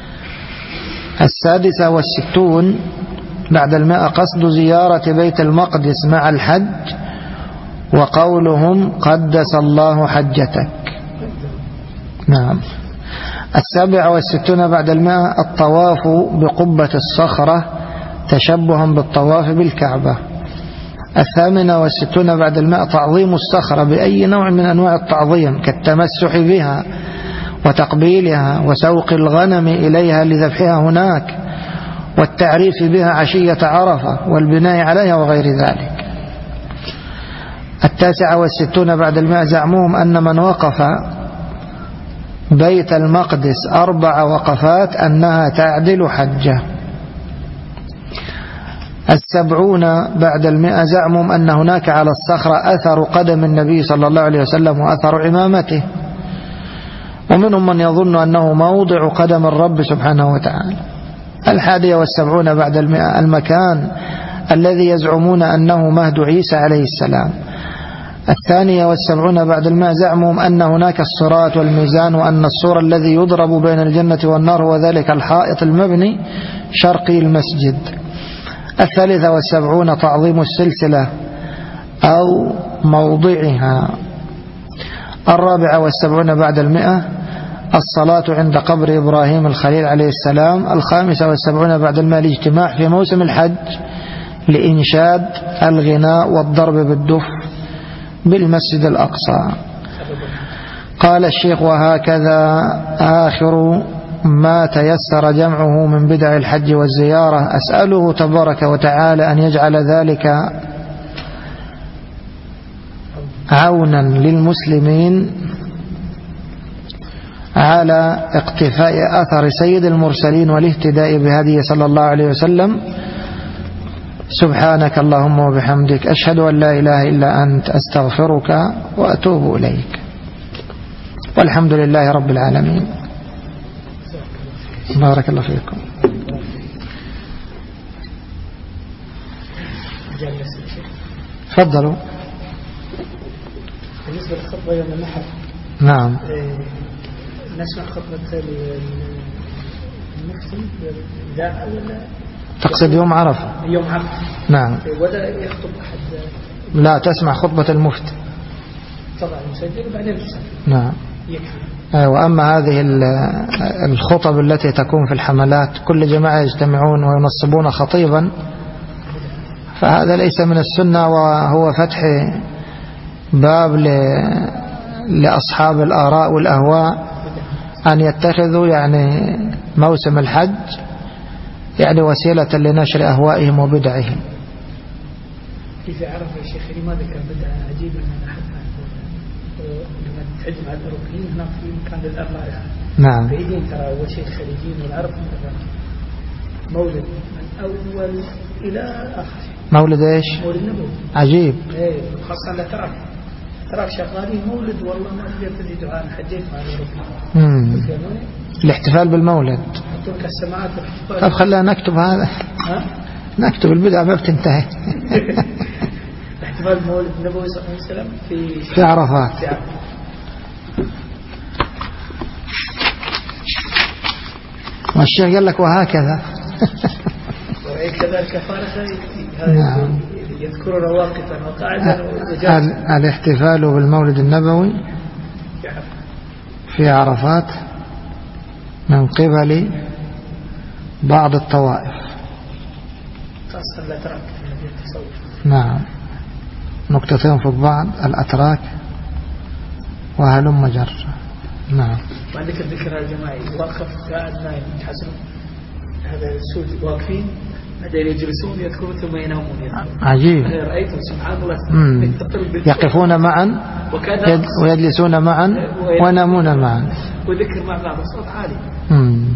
السادسة والستون بعد الماء قصد زيارة بيت المقدس مع الحج وقولهم قدس الله حجتك. نعم. السابعة والستون بعد الماء الطواف بقبة الصخرة تشبها بالطواف بالكعبة. الثامنة والستون بعد الماء تعظيم الصخرة بأي نوع من أنواع التعظيم كالتمسح بها وتقبيلها وسوق الغنم إليها لذبحها هناك والتعريف بها عشية عرفة والبناء عليها وغير ذلك. التاسعة والستون بعد الماء زعمهم أن من وقف بيت المقدس أربع وقفات أنها تعدل حجة. السبعون بعد المئة زعمهم أن هناك على الصخرة أثر قدم النبي صلى الله عليه وسلم وأثر عمامته، ومنهم من يظن أنه موضع قدم الرب سبحانه وتعالى. الحادية والسبعون بعد المئة المكان الذي يزعمون أنه مهد عيسى عليه السلام. الثانية والسبعون بعد الماء زعمهم أن هناك الصراط والميزان، وأن السور الذي يضرب بين الجنة والنار هو ذلك الحائط المبني شرقي المسجد. الثالثة والسبعون تعظيم السلسلة أو موضعها. الرابعة والسبعون بعد المئة الصلاة عند قبر إبراهيم الخليل عليه السلام. الخامسة والسبعون بعد المئة الاجتماع في موسم الحج لإنشاد الغناء والضرب بالدف بالمسجد الأقصى. قال الشيخ: وهكذا آخر ما تيسر جمعه من بدع الحج والزيارة. أسأله تبارك وتعالى أن يجعل ذلك عونا للمسلمين على اقتفاء أثر سيد المرسلين والاهتداء بهديه صلى الله عليه وسلم. سبحانك اللهم وبحمدك، أشهد أن لا إله إلا أنت، أستغفرك وأتوب إليك. والحمد لله رب العالمين. بارك الله فيكم. تفضلوا. بالنسبة للخطبة يوم النحر، نعم، نسمع خطبة المفتي ذا ولا تقصد يوم عرفة؟ يوم عرفة، نعم. ولا يخطب أحد؟ لا، تسمع خطبة المفتي طبعا مسجل وبعدين تسمع. نعم، يكفي. وأما هذه الخطب التي تكون في الحملات كل جماعة يجتمعون وينصبون خطيبا، فهذا ليس من السنة، وهو فتح باب لأصحاب الآراء والأهواء أن يتخذوا يعني موسم الحج يعني وسيلة لنشر أهوائهم وبدعهم. إذا عرف يا شيخ لماذا كان بدعة عجيبة من أحد لما تحجم على الأوروبيين هناك في مكان للأربعة. نعم. بعيدين ترى أول شيء الخليجيين والعرب مولد من أول إلى آخر. مولد إيش؟ مولد نبوي. عجيب. إيه، خاصة لا تراك تراك شغالين مولد، والله ما أقدر تجي دعاء حجيت مع الأوروبيين. الاحتفال بالمولد. حطوا السماعات والاحتفال. طب خلينا نكتب هذا. ها؟ نكتب البدعة ما بتنتهي. احتفال بمولد النبوي صلى الله عليه وسلم في في عرفات. في عرفات. والشيخ قال لك وهكذا. وكذلك فارس نعم. يذكرون واقفا وقاعدا وجالسا. الاحتفال بالمولد النبوي في عرفات من قبل بعض الطوائف، خاصة الأتراك. نعم، نقطتين فوق بعض، الأتراك وهلم جر. نعم. وعندك الذكر الجماعي واقف قاعد نايم يتحسن، هذا السود واقفين بعدين يجلسون يذكرون ثم ينامون. عجيب. رأيتهم سبحان الله يقفون معا ويجلسون معا وينامون معا وذكر مع بعض الصوت عالي. مم.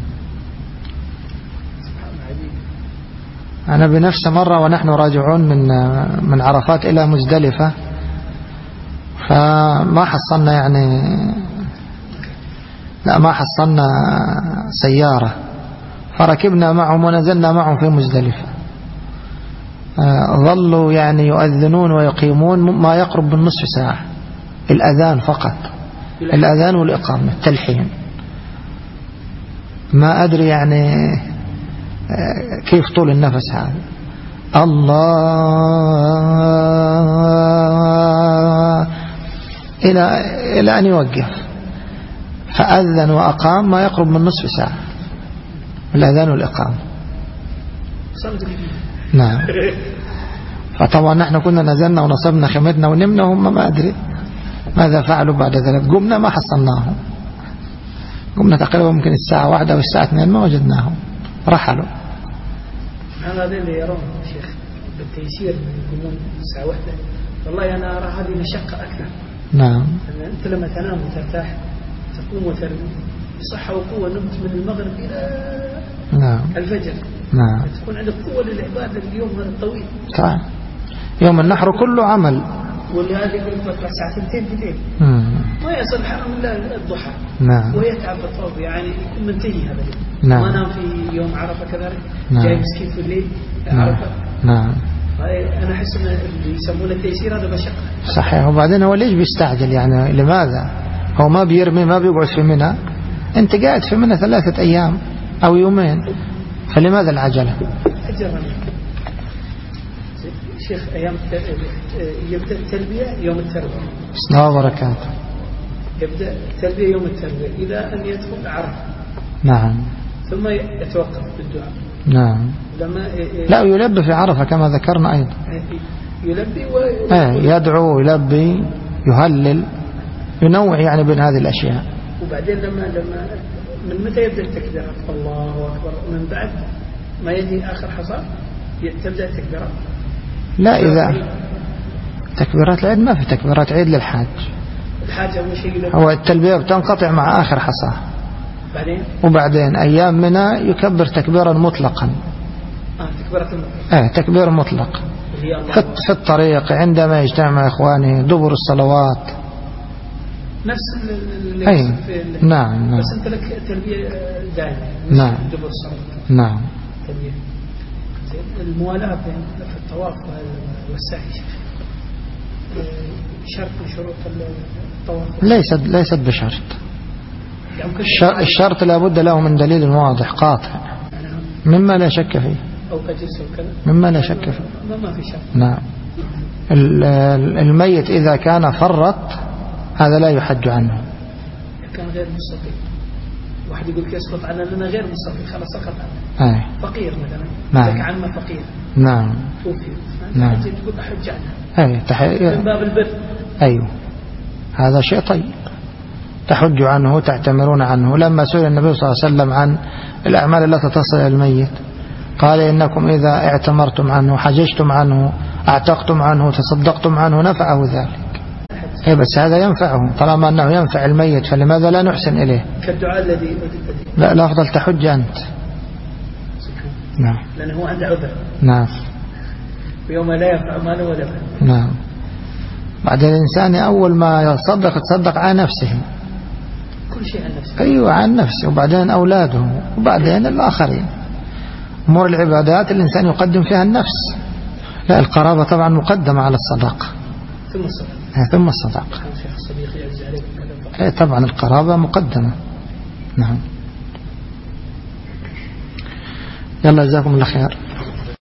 أنا بنفس مرة ونحن راجعون من من عرفات إلى مزدلفة، فما حصلنا يعني لا ما حصلنا سيارة، فركبنا معهم ونزلنا معهم في مزدلفة. ظلوا يعني يؤذنون ويقيمون ما يقرب من نصف ساعة، الأذان فقط، الأذان والإقامة التلحين. ما أدري يعني كيف طول النفس هذا. الله إلى إلى أن يوقف، فأذن وأقام ما يقرب من نصف ساعة، الأذان والإقامة. نعم. فطبعا نحن كنا نزلنا ونصبنا خيمتنا ونمنا، وهم ما أدري ماذا فعلوا بعد ذلك. قمنا ما حصلناهم، قمنا تقريبا ممكن الساعة واحدة والساعة اثنين ما وجدناهم، رحلوا. هذا اللي يرون شيخ بالتيسير يقولون الساعة واحدة، والله أنا أرى هذه مشقة أكثر. نعم. أنت لما تنام وترتاح تقوم وترمي بصحة وقوة، نمت من المغرب إلى نعم الفجر. نعم. تكون عندك قوة للعبادة اليوم هذا الطويل. طيب. يوم النحر كله عمل. والهذا يقول لك ساعتين في الليل ما يصل حرام إلا الضحى. نعم. ويتعب الطوب يعني يكون منتهي هذا اليوم. نعم. ما نام في يوم عرفة كذلك. نعم. جاي مسكين في الليل عرفة. نعم. أنا أحس أن اللي يسمونه التيسير هذا مشقة. صحيح. وبعدين هو ليش بيستعجل يعني؟ لماذا؟ هو ما بيرمي، ما بيقعد في منى. أنت قاعد في منى ثلاثة أيام أو يومين، فلماذا العجلة؟ أجرنا شيخ أيام يبدأ التلبية يوم التربية. بسم الله وبركاته. يبدأ التلبية يوم التربية إلى أن يدخل عرفة. نعم. ثم يتوقف بالدعاء. نعم. لما لا يلبي في عرفة كما ذكرنا أيضا. يلبي و يدعو يلبي يهلل ينوع يعني بين هذه الأشياء. وبعدين لما لما من متى يبدأ التكبيرات؟ الله أكبر. من بعد ما يجي آخر حصاد تبدأ التكبيرات. لا إذا تكبيرات العيد ما في تكبيرات عيد للحاج. الحاج أول شيء هو التلبية بتنقطع مع آخر حصاه. بعدين وبعدين أيام منى يكبر تكبيرا مطلقا. آه تكبيرة المطلق. آه تكبير مطلق. في الطريق عندما يجتمع مع إخوانه دبر الصلوات. نفس اللي أي نعم نعم. بس أنت لك تلبية دائمة. نعم. دبر الصلوات. نعم. تلبية. الموالاة في الطواف والسعي شرط من شروط الطواف. ليست ليست بشرط. الشرط لابد له من دليل واضح قاطع مما لا شك فيه. أو كجسر وكذا. مما لا شك فيه. ما في شرط. نعم. الميت إذا كان فرط هذا لا يحج عنه. كان غير مستطيع. واحد يقول لك يسقط عنه لأنه غير مستطيع خلاص سقط عنه. أي. فقير مثلا. نعم. لك عمه فقير. نعم. توفي. نعم. تقول أحج عنه. أي تحي... من باب البر. أيوه. هذا شيء طيب. تحج عنه تعتمرون عنه. لما سئل النبي صلى الله عليه وسلم عن الأعمال التي تصل إلى الميت قال إنكم إذا اعتمرتم عنه حججتم عنه اعتقتم عنه تصدقتم عنه نفعه ذلك. إيه بس هذا ينفعه طالما أنه ينفع الميت فلماذا لا نحسن إليه؟ كالدعاء الذي لا لا أفضل تحج أنت. نعم. لأنه هو عنده عذر. نعم. ويوم لا ينفع ماله ولا بنون. نعم. بعد الإنسان أول ما يصدق تصدق عن نفسه. كل شيء عن نفسه. أيوة عن نفسه وبعدين أولاده وبعدين الآخرين. أمور العبادات الإنسان يقدم فيها النفس. لا القرابة طبعا مقدمة على الصدقة. ثم الصدقة. ثم الصدقة. إيه طبعا القرابة مقدمة. نعم. يلا جزاكم الله خير.